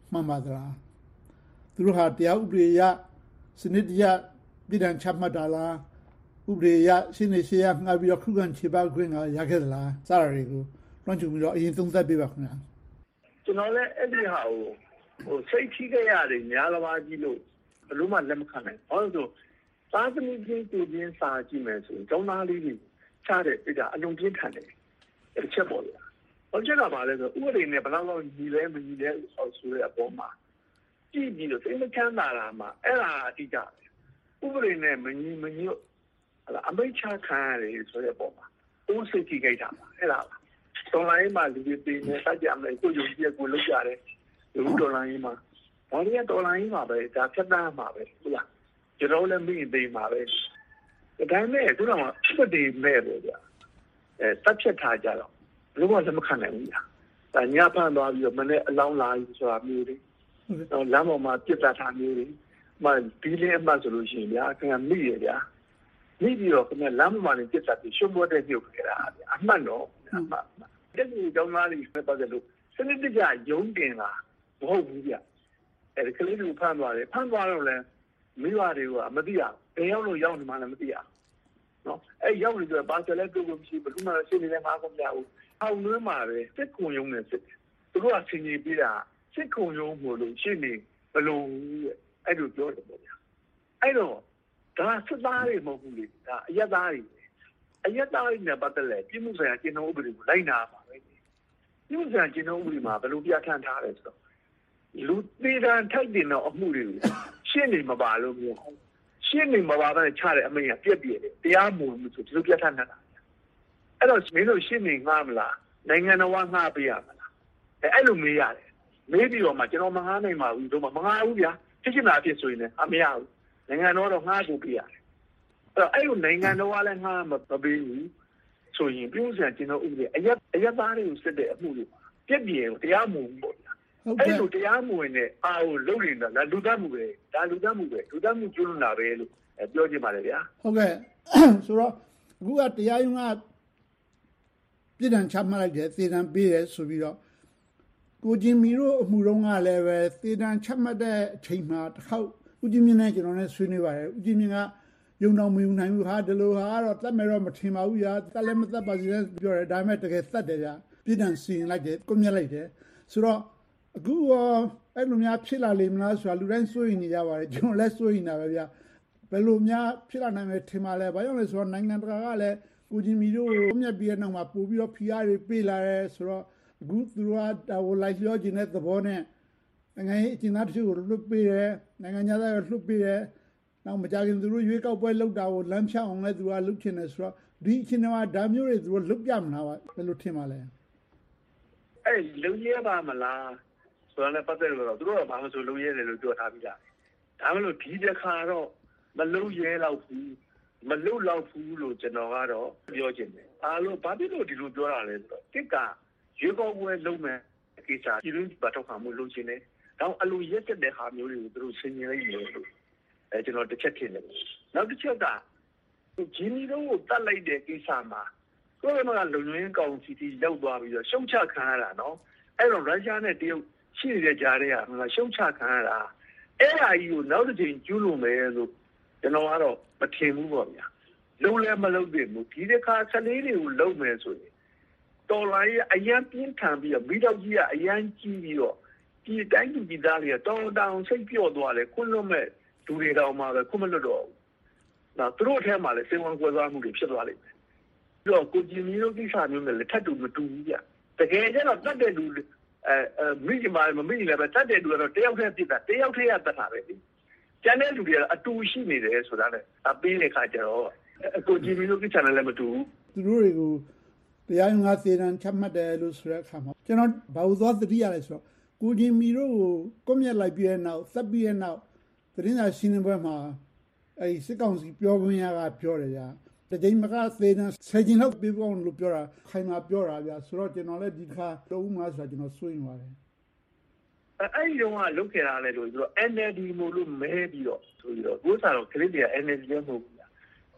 မှန်ပါသလားသူတို့ဟာတရားဥပဒေရစနစ်တကျပြည်ထောင်ချမှတ်တာလားဥပဒေရရှင်းနေရှင်းရငှားပြီးတော့ခုခံခြေပခွင့်ကရခဲ့သလားစတာတွေကိုလွှမ်းခြုံပြီးတော့အရင်သုံးသပ်ပေးပါခင်ဗျာကျွန်တော်လည်းအဲ့ဒီဟာကိုဟိုစိတ်ထိခဲ့ရတယ်များလာပါကြီးလို့ဘယ်လိုမှလက်မခံနိုင်ဘာလို့ဆိုသားသမီးချင်းကိုချင်းစာကြည့်မယ်ဆိုရင်ကျောင်းသားလေးတွေချတဲ့ပြတာအလုံးပြင်းထန်တယ်တစ်ချက်ပေါ်လာဘာချက်ကပါလဲဆိုဥပဒေနဲ့ဘယ်လောက်ညီလဲမညီလဲဆိုတဲ့အပေါ်မှာကြည့်ပြီးတော့စိတ်မချမ်းသာတာမှာအဲ့ဒါအတိအကျဥပဒေနဲ့မညီမညွတ်အဲ့ဒါအမိတ်ချခံရတယ်ဆိုတဲ့အပေါ်မှာဥစိတ်ကြီးကြိုက်တာပါအဲ့ဒါပါတော်လိုင်းမှာလူတွေပြင်နေစကြမယ်ကိုယုံကြည်ကိုလုပ်ကြတယ်လူတော်လိုင်းမှာဘာလို့တော်လိုင်းမှာပဲဒါဖြတ်တန်းမှာပဲဟုတ်လားကျွန်တော်လည်းမိသိမှာပဲဒါနဲ့သူတို့ကဥပဒေမဲ့ပဲကြာအဲတပ်ဖြတ်ထားကြတော့ဘယ်လိုမှလက်မခံနိုင်ဘူးညာဒါညဖန်သွားပြီးတော့မနေ့အလောင်းလာပြီးဆိုတာမျိုးတွေတော့လမ်းပေါ်မှာပြစ်တာထားမျိုးတွေမှဒီလေးအမှဆိုလို့ရှိရင်ဗျာခင်ဗျမိရဗျာမိပြီးတော့ခင်ဗျလမ်းပေါ်မှာနေပြစ်တာပြီးရှုံးပေါ်တဲ့ပြုတ်ခဲ့တာဗျာအမှန်တော့အမှန်တဲ့ဒီကြောင့်သားလေးပဲပတ်လို့စနစ်တကျယုံတင်တာမဟုတ်ဘူးဗျအဲဒီကလေးတွေဖမ်းသွားတယ်ဖမ်းသွားတော့လဲမိဘတွေကမသိရဘယ်ရောက်လို့ရောက်နေမှလည်းမသိရနော်အဲရောက်နေတော့ဘာစလဲတို့ကိုမရှိဘယ်သူမှရှင်းနေတယ်မှာကုန်ကြဘူးအောင်လွှဲမှာပဲစစ်ကုံယုံနဲ့စစ်သူတို့ကဆင်ကြီးပေးတာစစ်ကုံယုံမို့လို့ရှင်းနေဘလို့အဲ့လိုပြောတယ်ပေါ့ဗျာအဲ့တော့ဒါစစ်သားတွေမဟုတ်ဘူးလေဒါအရက်သားတွေအရက်သားတွေနဲ့ပတ်သက်လဲပြည်မှုဆိုင်ရာကျင့်ထုံးဥပဒေကိုလိုက်နာပါပဲပြည်မှုဆိုင်ရာကျင့်ထုံးဥပဒေမှာဘယ်လိုပြဋ္ဌာန်းထားလဲဆိုတော့လူသေးတန်းထိုက်တင်တော့အမှုတွေကိုရှင်းနေမပါလို့မျိုးရှင်းနေမပါတဲ့ချတဲ့အမိန့်ကပြက်ပြက်တယ်တရားမဝင်ဘူးဆိုဒီလိုပြဋ္ဌာန်းထားတာအဲ့တော့မင်းတို့ရှင်းနေငှားမလားနိုင်ငံတော်ကငှားပေးရမလားအဲအဲ့လိုမေးရတယ်မေးပြီးတော့မှကျွန်တော်မငှားနိုင်ပါဘူးတို့မှမငှားဘူးဗျာဖြစ်ချင်တာအဖြစ်ဆိုရင်လည်းအမရဘူးနိုင်ငံတော်တော့ငှားဖို့ပေးရတယ်အဲ့တော့အဲ့လိုနိုင်ငံတော်ကလည်းငှားမပေးဘူးဆိုရင်ပြုစံကျွန်တော်ဥပဒေအရက်အရက်သားတွေကိုစစ်တဲ့အမှုတွေပြက်ပြက်တရားမဝင်ဘူးပေါ့အဲ့လိုတရားမဝင်တဲ့အာကိုလုပ်နေတာလားလူသားမှုပဲဒါလူသားမှုပဲလူသားမှုကျွလွန်တာပဲလို့ပြောချင်ပါတယ်ဗျာဟုတ်ကဲ့ဆိုတော့အခုကတရားရုံးကပြည်ထောင်ချမှတ်လိုက်တယ်သေဒဏ်ပေးတယ်ဆိုပြီးတော့ကိုဂျင်မီတို့အမှုတုံးကလည်းပဲသေဒဏ်ချမှတ်တဲ့အချိန်မှာတစ်ခေါက်ဦးကြီးမြင့်နဲ့ကျွန်တော်နဲ့ဆွေးနွေးပါတယ်ဦးကြီးမြင့်ကယုံတော်မယူနိုင်ဘူးဟာဒီလိုဟာတော့တတ်မယ်တော့မထင်ပါဘူးညာတက်လည်းမတက်ပါစေနဲ့ပြောတယ်ဒါပေမဲ့တကယ်တတ်တယ်ဗျာပြည်ထောင်စီရင်လိုက်တယ်ကိုမြတ်လိုက်တယ်ဆိုတော့အခုအဲ့လိုများဖြစ်လာလိမ့်မလားဆိုတာလူတိုင်းစိုးရိမ်နေကြပါတယ်ကျွန်တော်လည်းစိုးရိမ်နေတာပဲဗျာဘယ်လိုများဖြစ်လာနိုင်မယ်ထင်ပါလဲဘာကြောင့်လဲဆိုတော့နိုင်ငံတကာကလည်းကိုဂျင်မီတို့ကိုမြတ်ပြီးတဲ့နောက်မှာပို့ပြီးတော့ P R တွေပေးလာတယ်ဆိုတော့အခုသူတို့ကဒါကိုလိုက်လျောခြင်းတဲ့သဘောနဲ့နိုင်ငံရေးအကျဉ်းသားတချို့ကိုလွတ်ပေးတယ်နိုင်ငံသားတွေလွတ်ပေးတယ်နောက်မကြခင်သူတို့ရွေးကောက်ပွဲလုပ်တာကိုလမ်းဖြောင်းအောင်လည်းသူကလုပ်ချင်တယ်ဆိုတော့ဒီအချိန်မှာဒါမျိုးတွေသူတို့လုပ်ပြမလားဘယ်လိုထင်ပါလဲအဲ့လုံရပါမလားဆိုတော့လည်းပတ်သက်လို့တော့သူတို့ကဘာမှမဆိုလုံရဲတယ်လို့ပြောထားပြီးသားဒါမှမဟုတ်ဒီတစ်ခါတော့မလုံရဲတော့ဘူးမလုံတော့ဘူးလို့ကျွန်တော်ကတော့ပြောချင်တယ်အားလုံးဘာဖြစ်လို့ဒီလိုပြောတာလဲဆိုတော့တစ်ကရွေးကောက်ပွဲလုပ်မယ်ကိစ္စဒီလိုပတ်တော့ခါမှုလုပ်ချင်တယ်တော့အလိုရက်တဲ့ဟာမျိုးတွေကိုသူတို့ဆင်ញင်လိုက်တယ်လို့အဲကျွန်တော်တစ်ချက်ထင်တယ်နောက်တစ်ချက်ကဂျင်းနီတို့ကိုတတ်လိုက်တဲ့ကိစ္စမှာကိုယ်ကလုံရင်းကောင်စီတီရောက်သွားပြီးတော့ရှုံချခံရတာနော်အဲ့တော့ရုရှားနဲ့တရုတ်ရှိနေတဲ့ကြားတွေကငါရှုံချခံရတာအဲ့အကြီးကိုနောက်တစ်ချိန်ကျူးလွန်မယ်လို့ကျွန်တော်ကတော့မထင်ဘူးပေါ့ဗျာလုံလဲမလုံသေးဘူးဒီတစ်ခါကလေးတွေကိုလုံမယ်ဆိုရင်တော်လိုင်းအရန်ပြင်းထန်ပြီးတော့မိတော့ကြီးကအရန်ကြီးပြီးတော့ဒီတိုင်းသူကြီးသားတွေကတော်တောင်စိတ်ပြော့သွားတယ်ခွန်းလွတ်မဲ့လူတွေတောင်မှပဲခွန်းမလွတ်တော့ဘူးနော်သူတို့အထက်မှာလည်းစေဝန်ကွဲသွားမှုတွေဖြစ်သွားလိမ့်မယ်ပြီးတော့ကိုဂျင်မီတို့ကိစ္စမျိုးနဲ့လည်းထပ်တူမတူဘူးဗျတကယ်ကျတော့တတ်တဲ့လူအဲမိကြီးမာမမိကြီးလည်းပဲတတ်တဲ့လူကတော့တယောက်တည်းပြစ်တာတယောက်တည်းရတတ်တာပဲကျန်တဲ့လူတွေကအတူရှိနေတယ်ဆိုတာနဲ့အပေးတဲ့ခါကျတော့ကိုဂျင်မီတို့ကိစ္စနဲ့လည်းမတူဘူးသူတို့တွေကိုတရားရုံးကသေဒဏ်ချမှတ်တယ်လို့ဆိုတဲ့အခါမှာကျွန်တော်ဘာလို့သွားသတိရလဲဆိုတော့ကိုဂျင်မီတို့ကိုကွပ်မျက်လိုက်ပြီးတဲ့နောက်သတ်ပြီးတဲ့နောက်သတင်းစာရှင်းလင်းပွဲမှာအဲဒီစစ်ကောင်စီပြောခွင့်ရကပြောတယ်ဗျာတကြိမ်မကသေဒဏ်ဆယ်ကျင်လောက်ပြေပေါင်းလို့ပြောတာခိုင်မာပြောတာဗျာဆိုတော့ကျွန်တော်လည်းဒီတစ်ခါတော့ဦးမလားဆိုတာကျွန်တော်စိုးရင်ပါတယ်အဲ့ဒီတော့ကလုတ်ခဲ့တာလဲလို့ဆိုတော့ N L D မို့လို့မဲပြီးတော့ဆိုပြီးတော့ကိုယ်စားတော့ခရစ်တွေက N L D လည်းမဟုတ်ဘူးဗျာ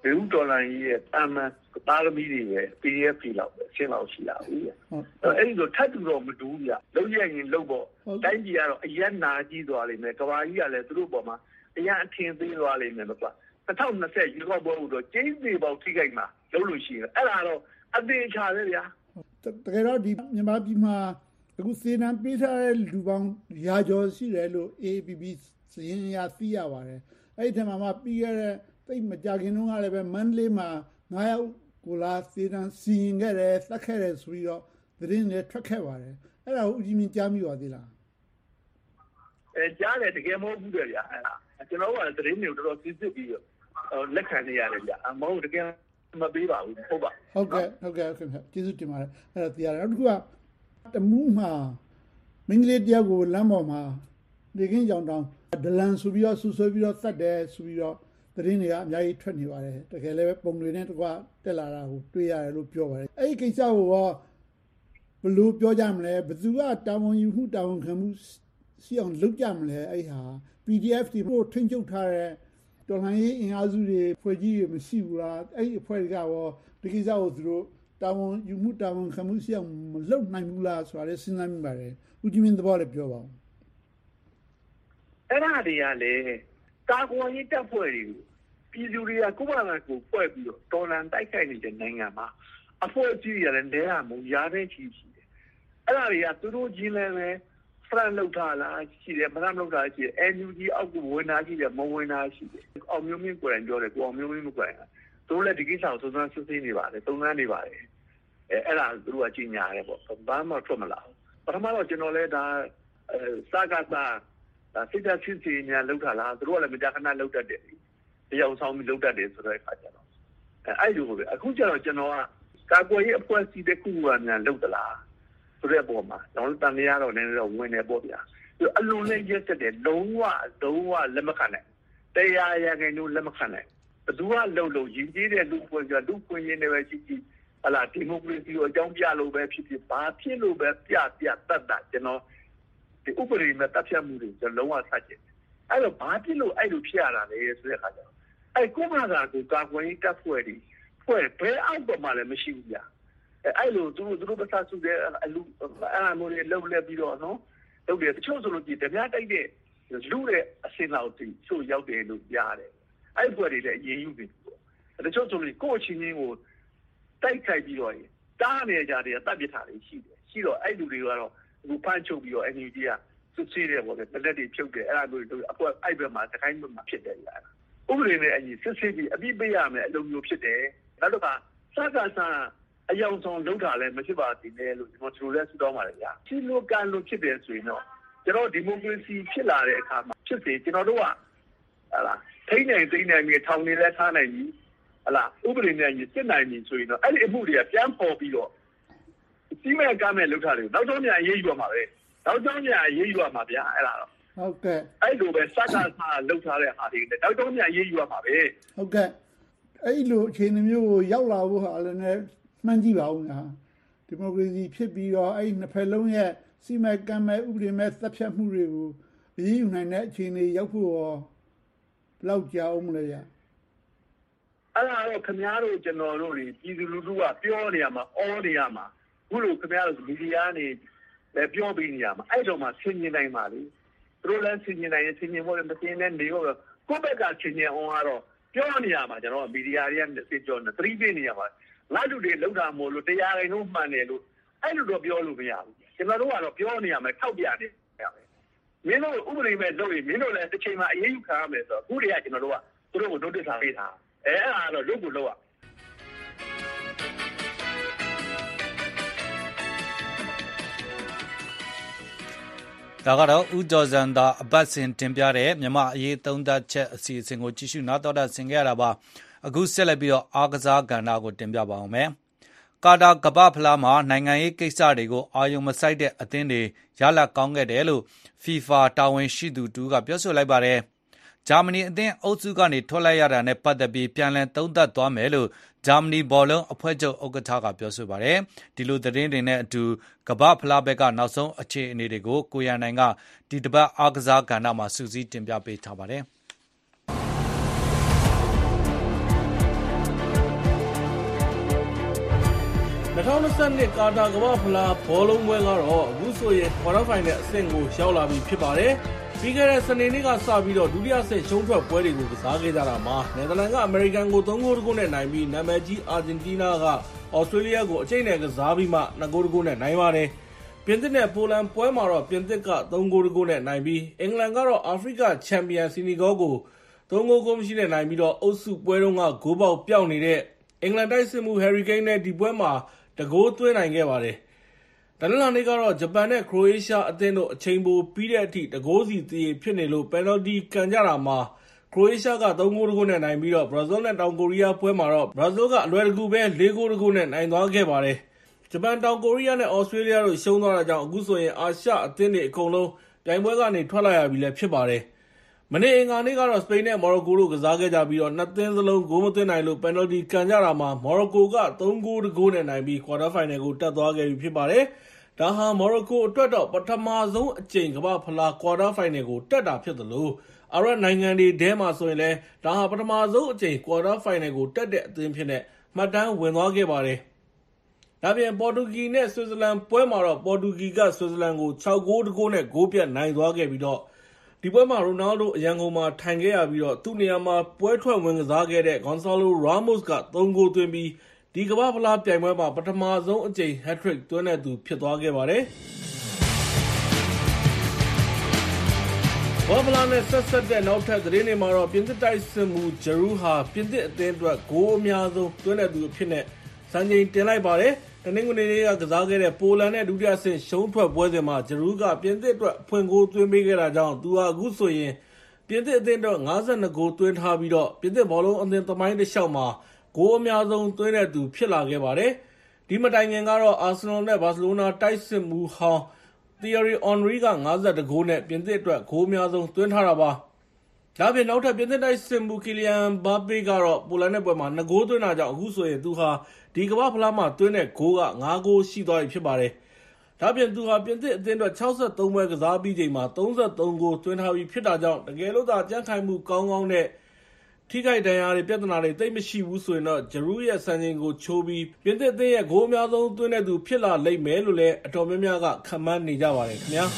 ဘယ်ဦးဒေါ်လာကြီးရဲ့တာမန်သားသမီးတွေပဲ P D F တွေလောက်ပဲအရှင်းလောက်ရှိလာဘူးအဲ့ဒီတော့ထပ်တူတော့မတူဘူးဗျလုံးရရင်လုံးပေါ့တိုင်းပြည်ကတော့အယက်နာကြီးသွားလိမ့်မယ်ကဘာကြီးကလည်းသူတို့ပေါ်မှာအယက်အထင်သေးသွားလိမ့်မယ်ကွာ၂၀၂၀ရွေးကောက်ပွဲတော့ကျင်းစီပေါက်ထိခိုက်မှာလုံးလို့ရှိတယ်အဲ့ဒါတော့အသေးချာပဲဗျာတကယ်တော့ဒီမြန်မာပြည်မှာအခုစေနံပေးထားတဲ့လူပေါင်းရာကျော်ရှိတယ်လို့ A A P P စရင်းရသိရပါတယ်အဲ့ဒီထက်မှပြီးခဲ့တဲ့တိတ်မကြခင်တုန်းကလည်းပဲမန္တလေးမှာငါးယောက်ကိုလာစေတန်းစီရင်ခဲ့တယ်သတ်ခဲ့တယ်ဆိုပြီးတော့သတင်းတွေထွက်ခဲ့ပါတယ်အဲ့ဒါကိုဦးကြီးမြင့်ကြားမိပါသေးလားအဲကြားတယ်တကယ်မဟုတ်ဘူးဗျာအဲ့ဒါကျွန်တော်ကသတင်းတွေတော်တော်စစ်စစ်ပြီးလက်ခံနေရတယ်ဗျာမဟုတ်တကယ်မပေးပါဘူးဟုတ်ပါဟုတ်ကဲ့ဟုတ်ကဲ့ခင်ဗျကျေးဇူးတင်ပါတယ်အဲ့ဒါတရားနောက်တစ်ခုကတမူးမှာမင်းကလေးတယောက်ကိုလမ်းပေါ်မှာနေကင်းကြောင်တောင်ဒလန်ဆိုပြီးတော့ဆူဆွဲပြီးတော့သတ်တယ်ဆိုပြီးတော့သတင်းတွေကအများကြီးထွက်နေပါတယ်တကယ်လည်းပုံတွေနဲ့တကွတက်လာတာကိုတွေ့ရတယ်လို့ပြောပါတယ်အဲ့ဒီကိစ္စကိုရောဘယ်လိုပြောကြမလဲဘယ်သူကတာဝန်ယူမှုတာဝန်ခံမှုရှိအောင်လုပ်ကြမလဲအဲ့ဟာ P D F တွေပို့ထိန်းချုပ်ထားတဲ့တော်လှန်ရေးအင်အားစုတွေဖွဲ့ကြီးတွေမရှိဘူးလားအဲ့ဒီအဖွဲ့တွေကရောဒီကိစ္စကိုသူတို့တာဝန်ယူမှုတာဝန်ခံမှုရှိအောင်မလုပ်နိုင်ဘူးလားဆိုတာလည်းစဉ်းစားမိပါတယ်ဦးကြီးမင်းသဘောလည်းပြောပါဦးအဲ့ဒါတွေကလေကာကွယ်ရေးတပ်ဖွဲ့တွေပြည်သူတွေကကိုယ့်ဘာသာကိုဖွဲ့ပြီးတော့တော်လှန်တိုက်ခိုက်နေတဲ့နိုင်ငံမှာအဖွဲ့အစည်းတွေလည်းလဲရမှုရားတဲ့ချီရှိတယ်အဲ့ဒါတွေကသူတို့ကြီးလည်းပဲဖရန်လောက်ထားလားရှိတယ်မရမ်းလောက်ထားရှိတယ် N U G အောက်ကဝင်လာရှိတယ်မဝင်လာရှိတယ်အောင်မျိုးမင်းကိုယ်တိုင်ပြောတယ်ကိုအောင်မျိုးမင်းကိုယ်တိုင်သူတို့လည်းဒီကိစ္စကိုသုံးသပ်စစ်ဆေးနေပါတယ်သုံးသပ်နေပါတယ်အဲအဲ့ဒါသူတို့ကကြီးညာတယ်ပေါ့ဘာမှထွက်မလာဘူးပထမတော့ကျွန်တော်လည်းဒါစကားစားဒါစစ်တပ်စစ်စီညာလောက်ထားလားသူတို့ကလည်းမကြာခဏလောက်တတ်တယ်တရားအောင်ဆောင်ပြီးလောက်တတ်တယ်ဆိုတဲ့အခါကျတော့အဲအဲ့လိုပဲအခုကျတော့ကျွန်တော်ကကာကွယ်ရေးအဖွဲ့အစည်းတစ်ခုကများလောက်သလားဆိုတဲ့ပုံမှာကျွန်တော်တန်ရတော့နည်းနည်းတော့ဝင်နေပေါ့ဗျာအလုံးနဲ့ရက်တက်တယ်လုံးဝလုံးဝလက်မခံနိုင်တရားရခိုင်တို့လက်မခံနိုင်ဘယ်သူကလုံလုံရည်ကြီးတဲ့လူပွင့်ကြလူပွင့်ရင်းတွေပဲရှိရှိဟလာဒီမိုကရေစီကိုအကြောင်းပြလို့ပဲဖြစ်ဖြစ်ဘာဖြစ်လို့ပဲပြပြတတ်တာကျွန်တော်ဒီဥပဒေနဲ့တပ်ဖြတ်မှုတွေကျွန်တော်လုံးဝဆက်ကျင်အဲ့တော့ဘာဖြစ်လို့အဲ့လိုဖြစ်ရတာလဲဆိုတဲ့အခါကျတော့အဲ့ကိုမသာကိုကာကွယ်ရေးတပ်ဖွဲ့တွေဖွဲ့ဘယ်အောက်ပေါ်မှာလည်းမရှိဘူးဗျာအဲ့လိုသူတို့သူတို့ပတ်စုတဲ့အလူအဲ့အမျိုးတွေလှုပ်လဲပြီးတော့နော်လုပ်တယ်တချို့ဆိုလို့ကြည့်ဓမြတိုက်တဲ့လူတဲ့အစင်လောက်တိချို့ရောက်တယ်လို့ကြားတယ်အဲ့ဘွယ်တွေလည်းအရင်ယူပြီတချို့ဆိုလို့ကိုယ့်အချင်းချင်းကိုတိုက်ခိုက်ပြီးတော့တားနေကြတယ်တပ်ပစ်ထားတယ်ရှိတယ်ရှိတော့အဲ့လူတွေကတော့အခုဖမ်းချုပ်ပြီးတော့ N U G ကစစ်ဆေးတယ်ပေါ့လေလက်တွေဖြုတ်တယ်အဲ့လိုမျိုးအခုအဲ့ဘက်မှာတခိုင်းဘက်မှာဖြစ်တယ်ကြာဥပဒေနဲ့အညီစစ်ဆေးပြီးအပြစ်ပေးရမယ်အလိုမျိုးဖြစ်တယ်နောက်တော့စကားစအယောင်ဆောင်လောက်တာလည်းမဖြစ်ပါသေးနဲ့လို့ကျွန်တော်တို့လည်းစူတောင်းပါတယ်ဗျာစီလိုကန်လို့ဖြစ်တယ်ဆိုရင်တော့ကျွန်တော်ဒီမိုကရေစီဖြစ်လာတဲ့အခါမှာဖြစ်စေကျွန်တော်တို့ကဟာလားထိန်းနိုင်သိမ်းနိုင်ပြီးထောင်နေလဲထားနိုင်ပြီဟာလားဥပဒေနဲ့ညီစစ်နိုင်ပြီဆိုရင်တော့အဲ့ဒီအမှုတွေကပြန်ပေါ်ပြီးတော့စီးမဲ့ကားမဲ့လောက်တာတွေနောက်တော့မြန်ရေးယူရမှာပဲနောက်တော့မြန်ရေးယူရမှာဗျာအဲ့ဒါတော့ဟုတ်ကဲ့အဲ့လိုပဲစကားစားလောက်ထားတဲ့ဟာတွေနောက်တော့မြန်ရေးယူရမှာပဲဟုတ်ကဲ့အဲ့လိုအခြေအနေမျိုးကိုရောက်လာဖို့ဟာလည်းမှန်းကြည့်ပါဦးလားဒီမိုကရေစီဖြစ်ပြီးတော့အဲ့နှစ်ဖက်လုံးရဲ့စီမံကမ်းမဲ့ဥပဒေမဲ့တပ်ဖြတ်မှုတွေကိုအရေးယူနိုင်တဲ့အခြေအနေရောက်ဖို့ရောဘယ်လောက်ကြာအောင်မလဲဗျာအဲ့ဒါတော့ခင်ဗျားတို့ကျွန်တော်တို့ပြည်သူလူထုကပြောနေရမှာအော်နေရမှာခုလိုခင်ဗျားတို့မီဒီယာနေလည်းပြောပြီးနေရမှာအဲ့တော့မှဆင်ញင်နိုင်ပါလေသူတို့လည်းဆင်ញင်နိုင်ရင်ဆင်ញင်ဖို့လည်းမဆင်နဲ့နေရောကိုယ့်ဘက်ကဆင်ញင်အောင်ကတော့ပြောနေရမှာကျွန်တော်မီဒီယာတွေကသိကြောနဲ့သတိပေးနေရမှာငါတို့တွေလောက်တာမို့လို့တရားရင်တို့မှန်တယ်လို့အဲ့လိုတော့ပြောလို့မရဘူးကျွန်တော်တို့ကတော့ပြောနေရမယ်ထောက်ပြနေရမယ်မင်းတို့ဥပဒေမဲ့လုပ်ရင်မင်းတို့လည်းတစ်ချိန်မှာအရေးယူခံရမယ်ဆိုတော့အခုတည်းကကျွန်တော်တို့ကသူတို့ကို notice ထားပေးတာအဲအဲ့ဒါတော့လုပ်ကိုလုပ်ရဒါကတော့ဦးကျော်စံသာအပတ်စဉ်တင်ပြတဲ့မြန်မာအရေးသုံးသပ်ချက်အစီအစဉ်ကိုကြည့်ရှုနားတော်တာဆင်ခဲ့ရတာပါအခုဆက်လက်ပြီးတော့အားကစားကဏ္ဍကိုတင်ပြပါအောင်မယ်ကာတာကပ္ပဖလားမှာနိုင်ငံရေးကိစ္စတွေကိုအာရုံမစိုက်တဲ့အသင်းတွေရလဒ်ကောင်းခဲ့တယ်လို့ FIFA တာဝန်ရှိသူတူကပြောဆိုလိုက်ပါတယ်ဂျာမနီအသင်းအုပ်စုကနေထွက်လိုက်ရတာနဲ့ပတ်သက်ပြီးပြန်လည်သုံးသပ်သွားမယ်လို့ဂျာမနီဘောလုံးအဖွဲ့ချုပ်ဥက္ကဋ္ဌကပြောဆိုပါတယ်ဒီလိုသတင်းတွေနဲ့အတူကမ္ဘာဖလားဘက်ကနောက်ဆုံးအခြေအနေတွေကိုကိုရန်နိုင်ကဒီတပတ်အားကစားကဏ္ဍမှာစူးစီးတင်ပြပေးထားပါတယ်ထောင်၂၂ ကာတာကမ္ဘာ့ဖလားဘောလုံးပွဲကတော့အခုဆိုရင်ကွာတာဖိုင်နယ်အဆင့်ကိုရောက်လာပြီဖြစ်ပါတယ်။ပြီးခဲ့တဲ့စနေနေ့ကစပြီးတော့ဒုတိယဆင့်ရှုံးထွက်ပွဲတွေကိုကစားခဲ့ကြတာမှာနယ်သာလန်ကအမေရိကန်ကိုသုံးဂိုးတကူနဲ့နိုင်ပြီးနာမည်ကြီးအာဂျင်တီးနားကဩစတြေးလျကိုအကျိတ်နဲ့ကစားပြီးမှနှစ်ဂိုးတကူနဲ့နိုင်ပါတယ်။ပြင်သစ်နဲ့ပိုလန်ပွဲမှာတော့ပြင်သစ်ကသုံးဂိုးတကူနဲ့နိုင်ပြီးအင်္ဂလန်ကတော့အာဖရိကချန်ပီယံစီနီဂေါကိုသုံးဂိုးကိုမရှိနဲ့နိုင်ပြီးတော့အုပ်စုပွဲတုန်းကဂိုးပေါက်ပျောက်နေတဲ့အင်္ဂလန်တိုက်စစ်မှုဟယ်ရီကိန်းနဲ့ဒီပွဲမှာတကိုးသွင်းနိုင်ခဲ့ပါတယ်။တနင်္လာနေ့ကတော့ဂျပန်နဲ့ခရိုအေးရှားအသင်းတို့အချိန်ပိုပြီးတဲ့အထိတကိုးစီသရေဖြစ်နေလို့ပယ်နယ်တီကန်ကြတာမှာခရိုအေးရှားကသုံးဂိုးတကူနဲ့နိုင်ပြီးတော့ဘရာဇီးနဲ့တောင်ကိုရီးယားပွဲမှာတော့ဘရာဇီးကအလွယ်တကူပဲလေးဂိုးတကူနဲ့နိုင်သွားခဲ့ပါတယ်။ဂျပန်တောင်ကိုရီးယားနဲ့ဩစတြေးလျတို့ရှုံးသွားတာကြောင့်အခုဆိုရင်အာရှအသင်းတွေအကုန်လုံးပြိုင်ပွဲကနေထွက်လာရပြီလည်းဖြစ်ပါတယ်။မနေ့အင်္ဂါနေ့ကတော့စပိန်နဲ့မော်ရိုကိုတို့ကစားခဲ့ကြပြီးတော့နှစ်သင်းစလုံးဂိုးမသွင်းနိုင်လို့ပယ်နယ်တီကန်ကြတာမှာမော်ရိုကိုကသုံးဂိုးတကူနဲ့နိုင်ပြီးကွာတာဖိုင်နယ်ကိုတက်သွားခဲ့ပြီဖြစ်ပါတယ်။ဒါဟာမော်ရိုကိုအတွက်တော့ပထမဆုံးအကြိမ်ကမ္ဘာ့ဖလားကွာတာဖိုင်နယ်ကိုတက်တာဖြစ်သလိုအာရပ်နိုင်ငံတွေထဲမှာဆိုရင်လည်းဒါဟာပထမဆုံးအကြိမ်ကွာတာဖိုင်နယ်ကိုတက်တဲ့အသင်းဖြစ်တဲ့မှတ်တမ်းဝင်သွားခဲ့ပါတယ်။ဒါပြင်ပေါ်တူဂီနဲ့ဆွစ်ဇာလန်ပွဲမှာတော့ပေါ်တူဂီကဆွစ်ဇာလန်ကိုခြောက်ဂိုးတကူနဲ့ဂိုးပြတ်နိုင်သွားခဲ့ပြီးတော့ဒီပွဲမှာရိုနယ်ဒိုအရန်ကုန်မှာထိုင်ခဲ့ရပြီးတော့သူ့နေရာမှာပွဲထွက်ဝင်ကစားခဲ့တဲ့ဂွန်ဆာလိုရာမို့စ်ကသုံးဂိုးသွင်းပြီးဒီကမ္ဘာ့ဖလားပြိုင်ပွဲမှာပထမဆုံးအကြိမ်ဟက်ထရစ်သွင်းတဲ့သူဖြစ်သွားခဲ့ပါတယ်။ဘောဖလားနဲ့ဆက်ဆက်တဲ့နောက်ထပ်သတင်းတွေမှာတော့ပြင်သစ်တိုက်စစ်မှုဂျရူးဟာပြင်သစ်အသင်းအတွက်ဂိုးအများဆုံးသွင်းတဲ့သူအဖြစ်နဲ့စံချိန်တင်လိုက်ပါတယ်။တနင်္ဂနွေနေ့ကကစားခဲ့တဲ့ပိုလန်နဲ့ဒုတိယဆင့်ရှုံးထွက်ပွဲစဉ်မှာဂျရူးကပြင်သစ်အတွက်အဖွင့်ဂိုးသွင်းပေးခဲ့တာကြောင့်သူဟာအခုဆိုရင်ပြင်သစ်အသင်းအတွက်၅၂ဂိုးသွင်းထားပြီးတော့ပြင်သစ်ဘောလုံးအသင်းသမိုင်းတစ်လျှောက်မှာဂိုးအများဆုံးသွင်းတဲ့သူဖြစ်လာခဲ့ပါတယ်။ဒီမတိုင်ခင်ကတော့အာဆင်နယ်နဲ့ဘာစီလိုနာတိုက်စစ်မှုဟောင်းသီယရီအော်နရီက၅၁ဂိုးနဲ့ပြင်သစ်အတွက်ဂိုးအများဆုံးသွင်းထားတာပါ။ဒါပြင်နောက်ထပ်ပြင်သစ်တိုက်စစ်မှုကီလီယန်ဘာပေကတော့ပိုလန်နဲ့ပွဲမှာနှစ်ဂိုးသွင်းတာကြောင့်အခုဆိုရင်သူဟာဒီကမ္ဘာ့ဖလားမှာသွင်းတဲ့ဂိုးကငါးဂိုးရှိသွားပြီဖြစ်ပါတယ်။ဒါပြင်သူဟာပြင်သစ်အသင်းအတွက်၆၃ပွဲကစားပြီးချိန်မှာ၃၃ဂိုးသွင်းထားပြီးဖြစ်တာကြောင့်တကယ်လို့သာကြံ့ခိုင်မှုကောင်းကောင်းနဲ့ထိခိုက်ဒဏ်ရာတွေပြဿနာတွေသိပ်မရှိဘူးဆိုရင်တော့ဂျရူးရဲ့စံချိန်ကိုချိုးပြီးပြင်သစ်အသင်းရဲ့ဂိုးအများဆုံးသွင်းတဲ့သူဖြစ်လာလိမ့်မယ်လို့လည်းအတော်များများကခန့်မှန်းနေကြပါတယ်ခင်ဗျာ။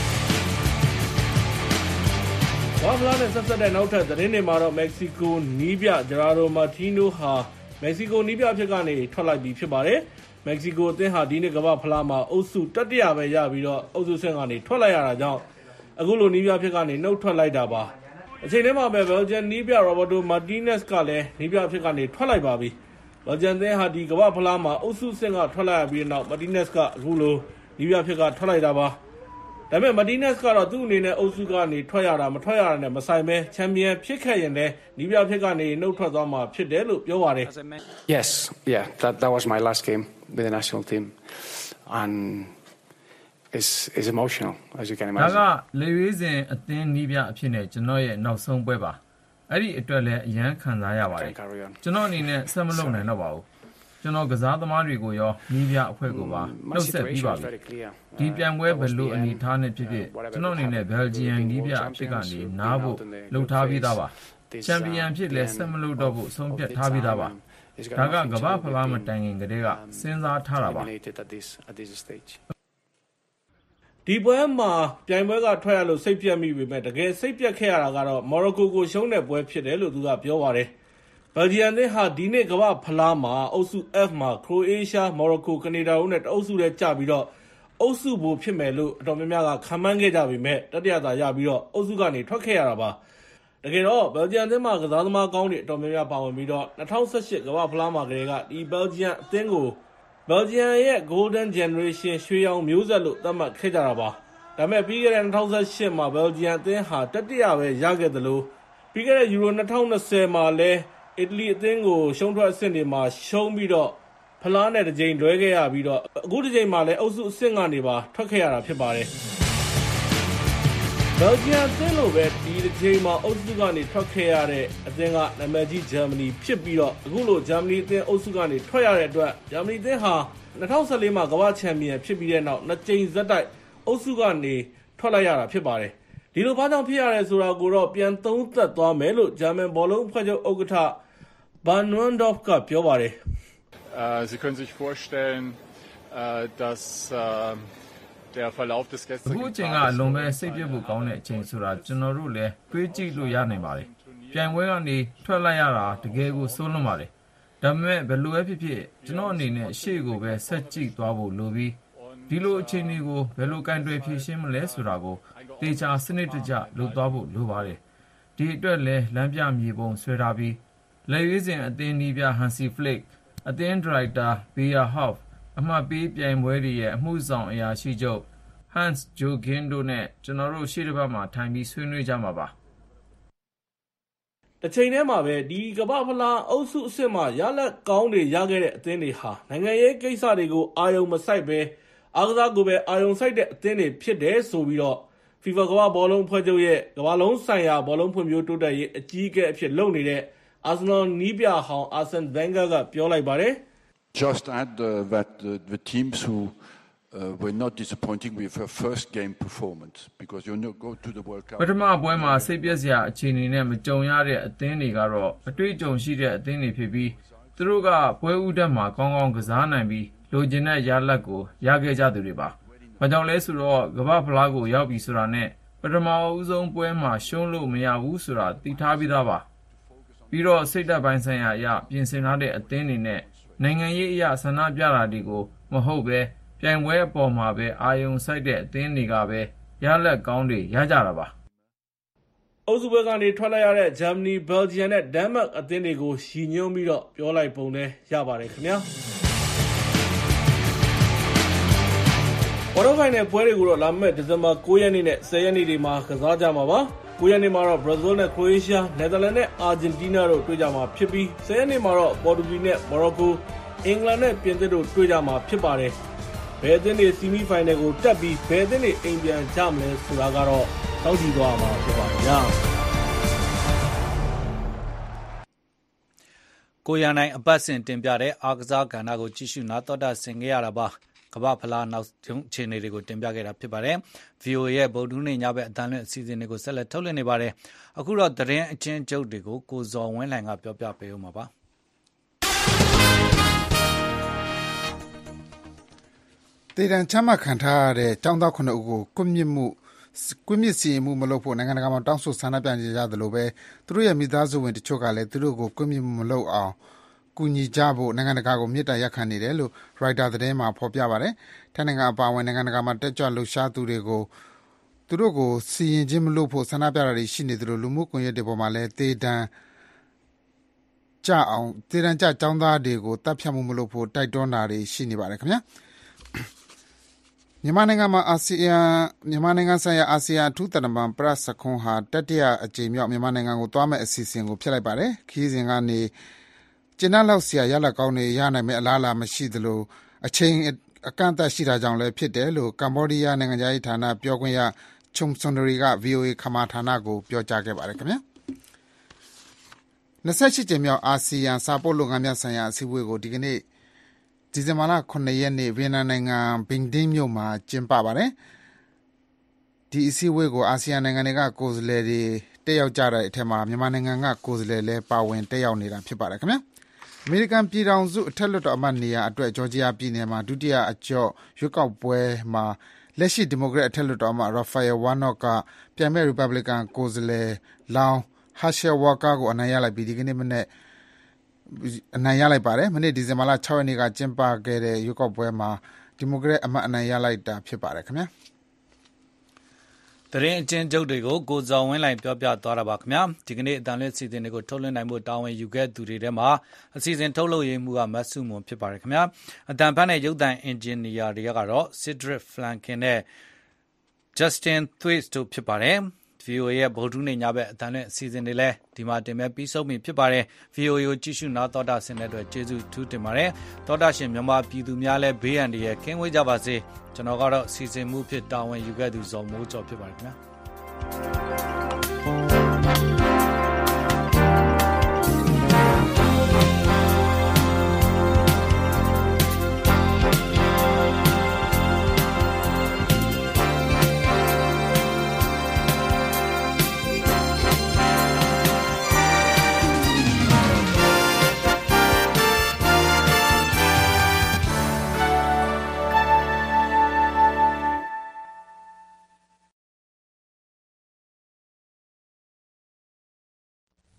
ဘာဖလားနဲ့ဆက်ဆက်တဲ့နောက်ထပ်သတင်းတွေမှာတော့မက္ကဆီကိုနီးပြဂျရာဒိုမာတီနိုဟာမက္ကဆီကိုနီးပြအဖြစ်ကနေထွက်လိုက်ပြီဖြစ်ပါတယ်။မက္ကဆီကိုအသင်းဟာဒီနေ့ကမ္ဘာ့ဖလားမှာအုပ်စုတတိယပဲရပြီးတော့အုပ်စုဆင့်ကနေထွက်လိုက်ရတာကြောင့်အခုလိုနီးပြအဖြစ်ကနေနှုတ်ထွက်လိုက်တာပါ။အချိန်ထဲမှာပဲဘယ်လ်ဂျီယံနီးပြရော်ဘတ်တိုမာတီနက်စ်ကလည်းနီးပြအဖြစ်ကနေထွက်လိုက်ပါပြီ။ဘယ်လ်ဂျီယံအသင်းဟာဒီကမ္ဘာ့ဖလားမှာအုပ်စုဆင့်ကထွက်လိုက်ရပြီးနောက်မာတီနက်စ်ကအခုလိုနီးပြအဖြစ်ကထွက်လိုက်တာပါ။ဒါပေမဲ့မာတီနက်စ်ကတော့သူ့အနေနဲ့အုပ်စုကနေထွက်ရတာမထွက်ရတာနဲ့မဆိုင်ပဲချန်ပီယံဖြစ်ခဲ့ရင်လည်းနီးပြဖြစ်ကနေနှုတ်ထွက်သွားမှာဖြစ်တယ်လို့ပြောပါတယ် Yes, yeah, that that was my last game with the national team and it's it's emotional as you can imagine. ဒါကလေရွေးစဉ်အသင်းနီးပြအဖြစ်နဲ့ကျွန်တော်ရဲ့နောက်ဆုံးပွဲပါအဲ့ဒီအတွက်လည်းအရန်ခံစားရပါတယ်ကျွန်တော်အနေနဲ့ဆက်မလုပ်နိုင်တော့ပါဘူးကျွန်တော်ကစားသမားတွေကိုရောနီးပြအဖွဲ့ကိုပါနှုတ်ဆက်ပြီးပါပြီဒီပြိုင်ပွဲဘယ်လိုအနေထားနဲ့ဖြစ်ဖြစ်ကျွန်တော်အနေနဲ့ဘယ်လ်ဂျီယံနီးပြအဖြစ်ကနေနားဖို့လှုပ်ထားပြီးသားပါချန်ပီယံဖြစ်လဲဆက်မလုပ်တော့ဖို့ဆုံးဖြတ်ထားပြီးသားပါဒါကကမ္ဘာ့ဖလားမတိုင်ခင်ကတည်းကစဉ်းစားထားတာပါဒီပွဲမှာပြိုင်ပွဲကထွက်ရလို့စိတ်ပြတ်မိပေမဲ့တကယ်စိတ်ပြတ်ခဲ့ရတာကတော့မော်ရိုကိုကိုရှုံးတဲ့ပွဲဖြစ်တယ်လို့သူကပြောပါတယ်ဘယ်လ်ဂျီယံနဲ့ဟာဒီနေ့ကမ္ဘာ့ဖလားမှာအုပ်စု F မှာခရိုအေးရှားမော်ရိုကိုကနေဒါတို့နဲ့တအုပ်စုထဲကျပြီးတော့အုပ်စုဘိုဖြစ်မယ်လို့အတော်များများကခန့်မှန်းခဲ့ကြပေမဲ့တတိယသာရပြီးတော့အုပ်စုကနေထွက်ခဲ့ရတာပါတကယ်တော့ဘယ်လ်ဂျီယံအသင်းမှာကစားသမားကောင်းတွေအတော်များများပါဝင်ပြီးတော့၂၀၁၈ကမ္ဘာ့ဖလားမှာကလေးကဒီဘယ်လ်ဂျီယံအသင်းကိုဘယ်လ်ဂျီယံရဲ့ Golden Generation ရွှေရောင်မျိုးဆက်လို့သတ်မှတ်ခဲ့ကြတာပါဒါပေမဲ့ပြီးခဲ့တဲ့၂၀၁၈မှာဘယ်လ်ဂျီယံအသင်းဟာတတိယပဲရခဲ့သလိုပြီးခဲ့တဲ့ယူရို၂၀၂၀မှာလည်းအီတလီအသင်းကိုရှုံးထွက်အဆင့်တွေမှာရှုံးပြီးတော့ဖလားနဲ့တစ်ကြိမ်လွဲခဲ့ရပြီးတော့အခုတစ်ကြိမ်မှာလည်းအုပ်စုအဆင့်ကနေပါထွက်ခဲ့ရတာဖြစ်ပါတယ်ဘယ်လ်ဂျီယံအသင်းလိုပဲဒီတစ်ကြိမ်မှာအုပ်စုကနေထွက်ခဲ့ရတဲ့အသင်းကနာမည်ကြီးဂျာမနီဖြစ်ပြီးတော့အခုလိုဂျာမနီအသင်းအုပ်စုကနေထွက်ရတဲ့အတွက်ဂျာမနီအသင်းဟာ၂၀၁၄မှာကမ္ဘာ့ချန်ပီယံဖြစ်ပြီးတဲ့နောက်နှစ်ကြိမ်ဆက်တိုက်အုပ်စုကနေထွက်လိုက်ရတာဖြစ်ပါတယ်ဒီလိုဘာကြောင့်ဖြစ်ရတယ်ဆိုတာကိုတော့ပြန်သုံးသပ်သွားမယ်လို့ဂျာမန်ဘောလုံးအဖွဲ့ချုပ်ဥက္ကဋ္ဌဘာနွန်ဒေါ့ဖ်ကပြောပါတယ် Äh, Sie können sich vorstellen, äh, dass äh, der Verlauf des gestrigen Tages အခုချိန်ကအလွန်ပဲစိတ်ပြည့်ဖို့ကောင်းတဲ့အချိန်ဆိုတာကျွန်တော်တို့လည်းတွေးကြည့်လို့ရနိုင်ပါတယ်။ပြိုင်ပွဲကနေထွက်လိုက်ရတာတကယ်ကိုစိုးလွန်ပါတယ်။ဒါပေမဲ့ဘယ်လိုပဲဖြစ်ဖြစ်ကျွန်တော်အနေနဲ့ရှေ့ကိုပဲဆက်ကြည့်သွားဖို့လိုပြီးဒီလိုအခြေအနေကိုဘယ်လိုကင်တွယ်ဖြေရှင်းမလဲဆိုတာကိုတေချာစနစ်တကျလုပ်သွားဖို့လိုပါတယ်။ဒီအတွက်လည်းလမ်းပြမြေပုံဆွဲထားပြီးလက်ရွေးစင်အသင်းနီးပြ Hansi Flick အသင်းဒါရိုက်တာ Beer Hoff အမှတ်ပေးပြိုင်ပွဲတွေရဲ့အမှုဆောင်အရာရှိချုပ် Hans Jürgen တို့နဲ့ကျွန်တော်တို့ရှေ့တစ်ပတ်မှာထိုင်ပြီးဆွေးနွေးကြမှာပါ။တစ်ချိန်တည်းမှာပဲဒီကမ္ဘာဖလားအုပ်စုအဆင့်မှာရလက်ကောင်းတွေရခဲ့တဲ့အသင်းတွေဟာနိုင်ငံရေးကိစ္စတွေကိုအာရုံမစိုက်ပဲအားကစားကိုပဲအာရုံစိုက်တဲ့အသင်းတွေဖြစ်တယ်ဆိုပြီးတော့ FIFA ကမ္ဘာဘောလုံးဖွဲ့ချုပ်ရဲ့ကမ္ဘာလုံးဆိုင်ရာဘောလုံးဖွံ့ဖြိုးတိုးတက်ရေးအကြီးအကဲအဖြစ်လုပ်နေတဲ့ Arsenal နီးပြဟောင်း Arsene Wenger ကပြောလိုက်ပါတယ်။ Just add uh, that uh, the teams who uh, were not disappointing with their first game performance because you know go to the World Cup ပထမပွဲမှာစိတ်ပြည့်စရာအခြေအနေနဲ့မကြုံရတဲ့အသင်းတွေကတော့အတွေ့အကြုံရှိတဲ့အသင်းတွေဖြစ်ပြီးသူတို့ကပွဲဥတက်မှာကောင်းကောင်းကစားနိုင်ပြီးလိုချင်တဲ့ရလဒ်ကိုရခဲ့ကြသူတွေပါ။ဘာကြောင့်လဲဆိုတော့ကမ္ဘာဖလားကိုရောက်ပြီဆိုတာနဲ့ပထမအဦးဆုံးပွဲမှာရှုံးလို့မရဘူးဆိုတာသိထားပြီးသားပါ။ပြီးတော့စိတ်ဓာတ်ပိုင်းဆိုင်ရာအရပြင်ဆင်ထားတဲ့အသင်းတွေနဲ့နိုင်ငံရေးအရဆန္ဒပြတာတွေကိုမဟုတ်ပဲပြိုင်ပွဲအပေါ်မှာပဲအာရုံစိုက်တဲ့အသင်းတွေကပဲရလဒ်ကောင်းတွေရကြတာပါ။အုပ်စုပွဲကနေထွက်လာရတဲ့ Germany, Belgium နဲ့ Denmark အသင်းတွေကိုရည်ညွှန်းပြီးတော့ပြောလိုက်ပုံနဲ့ရပါတယ်ခင်ဗျာ။ဘောလုံးဖိုင်နယ်ပွဲတွေကိုတော့လာမယ့်ဒီဇင်ဘာ၉ရက်နေ့နဲ့၁၀ရက်နေ့တွေမှာကစားကြမှာပါ။၉ရက်နေ့မှာတော့ Brazil နဲ့ Croatia, Netherlands နဲ့ Argentina တို့တွေ့ကြမှာဖြစ်ပြီး၁၀ရက်နေ့မှာတော့ Portugal နဲ့ Morocco, England နဲ့ပြင်သစ်တို့တွေ့ကြမှာဖြစ်ပါတယ်။ဘယ်အသင်းတွေဆီမီဖိုင်နယ်ကိုတက်ပြီးဘယ်အသင်းတွေအိမ်ပြန်ကြမလဲဆိုတာကတော့စောင့်ကြည့်သွားမှာဖြစ်ပါတယ်ဗျာ။ကိုရန်နိုင်အပတ်စဉ်တင်ပြတဲ့အားကစားကဏ္ဍကိုကြည့်ရှုနားတော်တာဆင်ခဲ့ရတာပါ။ကမ္ဘာဖလားနောက်ဆုံးအခြေအနေတွေကိုတင်ပြခဲ့တာဖြစ်ပါတယ်။ ဗီအိုအေ ရဲ့ဗုဒ္ဓဟူးနေ့ညဘက်အသံလွှင့်အစီအစဉ်တွေကိုဆက်လက်ထုတ်လွှင့်နေပါတယ်။အခုတော့သတင်းအချင်းချုပ်တွေကိုကိုဇော်ဝင်းလှိုင်ကပြောပြပေးဦးမှာပါ။တေတံချမှတ်ခံထားရတဲ့ចောင်းသားခုနှစ်ဦးကိုကွပ်မြစ်မှုကွပ်မြစ်စီရင်မှုမလုပ်ဖို့နိုင်ငံတကာမှာတောင်းဆိုဆန္ဒပြနေကြသလိုပဲသူတို့ရဲ့မိသားစုဝင်တချို့ကလည်းသူတို့ကိုကွပ်မြစ်မှုမလုပ်အောင်ကူညီကြဖို့နိုင်ငံတကာကိုမြစ်တာရက်ခံနေတယ်လို့ Reuters သတင်းမှာဖော်ပြပါတယ်။ထိုင်းနိုင်ငံအပါအဝင်နိုင်ငံတကာမှာတက်ကြွလှုပ်ရှားသူတွေကိုသူတို့ကိုစီရင်ခြင်းမလုပ်ဖို့ဆန္ဒပြတာတွေရှိနေသလိုလူမှုကွန်ရက်တွေပေါ်မှာလည်းတေတံကြအောင်တေတံကြចောင်းသားတွေကိုတပ်ဖြတ်မှုမလုပ်ဖို့တိုက်တွန်းတာတွေရှိနေပါတယ်ခင်ဗျာ။မြန်မာနိုင်ငံမှာအာဆီယံမြန်မာနိုင်ငံဆိုင်ရာအာဆီယံအထူးတမန်ပရစခွန်ဟာတတိယအကြိမ်မြောက်မြန်မာနိုင်ငံကိုသွားမဲ့အစီအစဉ်ကိုဖျက်လိုက်ပါတယ်။ခီးစဉ်ကနေကျင်းလောက်ဆရာရလက်ကောင်းတွေရနိုင်မဲ့အလားအလာမရှိသလိုအချိန်အကန့်အသတ်ရှိတာကြောင့်လည်းဖြစ်တယ်လို့ကမ္ဘောဒီးယားနိုင်ငံသားရေးဌာနပြောခွင့်ရချုံစွန်ဒရီက ဗီအိုအေ ခမာဌာနကိုပြောကြားခဲ့ပါတယ်ခင်ဗျာ၂၈ကြိမ်မြောက်အာဆီယံစာပို့လုပ်ငန်းများဆိုင်ရာအစည်းအဝေးကိုဒီကနေ့ဒီဇင်ဘာလခုနှစ်ရက်နေ့ဗီယက်နမ်နိုင်ငံဘင်ဒင်းမြို့မှာကျင်းပပါတယ်ဒီအစည်းအဝေးကိုအာဆီယံနိုင်ငံတွေကကိုယ်စားလှယ်တွေတက်ရောက်ကြတဲ့အထက်မှာမြန်မာနိုင်ငံကကိုယ်စားလှယ်လည်းပါဝင်တက်ရောက်နေတာဖြစ်ပါတယ်ခင်ဗျာအမေရိကန်ပြည်ထောင်စုအထက်လွှတ်တော်အမတ်နေရာအတွက်ဂျော်ဂျီယာပြည်နယ်မှာဒုတိယအကျော့ရွေးကောက်ပွဲမှာလက်ရှိဒီမိုကရက်အထက်လွှတ်တော်အမတ်ရာဖာယယ်ဝါနော့ကပြိုင်မဲ့ရီပတ်ဘလစ်ကန်ကိုယ်စားလှယ်လောင်းဟာရှယ်ဝါကာကိုအနိုင်ရလိုက်ပြီးဒီကနေ့မနေ့အနိုင်ရလိုက်ပါတယ်မနေ့ဒီဇင်ဘာလ၆ရက်နေ့ကကျင်းပခဲ့တဲ့ရွေးကောက်ပွဲမှာဒီမိုကရက်အမတ်အနိုင်ရလိုက်တာဖြစ်ပါတယ်ခင်ဗျာသတင်းအချင်းချုပ်တွေကိုကိုဇော်ဝင်းလှိုင်ပြောပြသွားတာပါခင်ဗျာဒီကနေ့အတန်လွှင့်စီစဉ်တွေကိုထုတ်လွှင့်နိုင်ဖို့တာဝန်ယူခဲ့သူတွေထဲမှာအစီအစဉ်ထုတ်လုပ်ရေးမှူးကမတ်စုမွန်ဖြစ်ပါတယ်ခင်ဗျာအတန်ဖတ်နဲ့ရုပ်သံအင်ဂျင်နီယာတွေကတော့ Cedric Flankin နဲ့ Justin Thwaites တို့ဖြစ်ပါတယ် ဗီအိုအေ ရဲ့ဗုဒ္ဓဟူးနေ့ညဘက်အတန်လွှင့်အစီအစဉ်တွေလည်းဒီမှာတင်မဲ့ပြီးဆုံးပြီဖြစ်ပါတယ် ဗီအိုအေ ကိုကြည့်ရှုနားတော်တာဆင်တဲ့အတွက်ကျေးဇူးထူးတင်ပါတယ်တော်တာရှင်မြန်မာပြည်သူများလည်းဘေးရန်တွေကင်းဝေးကြပါစေကျွန်တော်ကတော့စီစဉ်မှုဖြစ်တာဝန်ယူခဲ့သူဇော်မိုးကျော်ဖြစ်ပါတယ်ခင်ဗျာ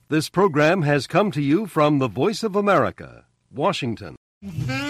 This program has come to you from the Voice of America, Washington.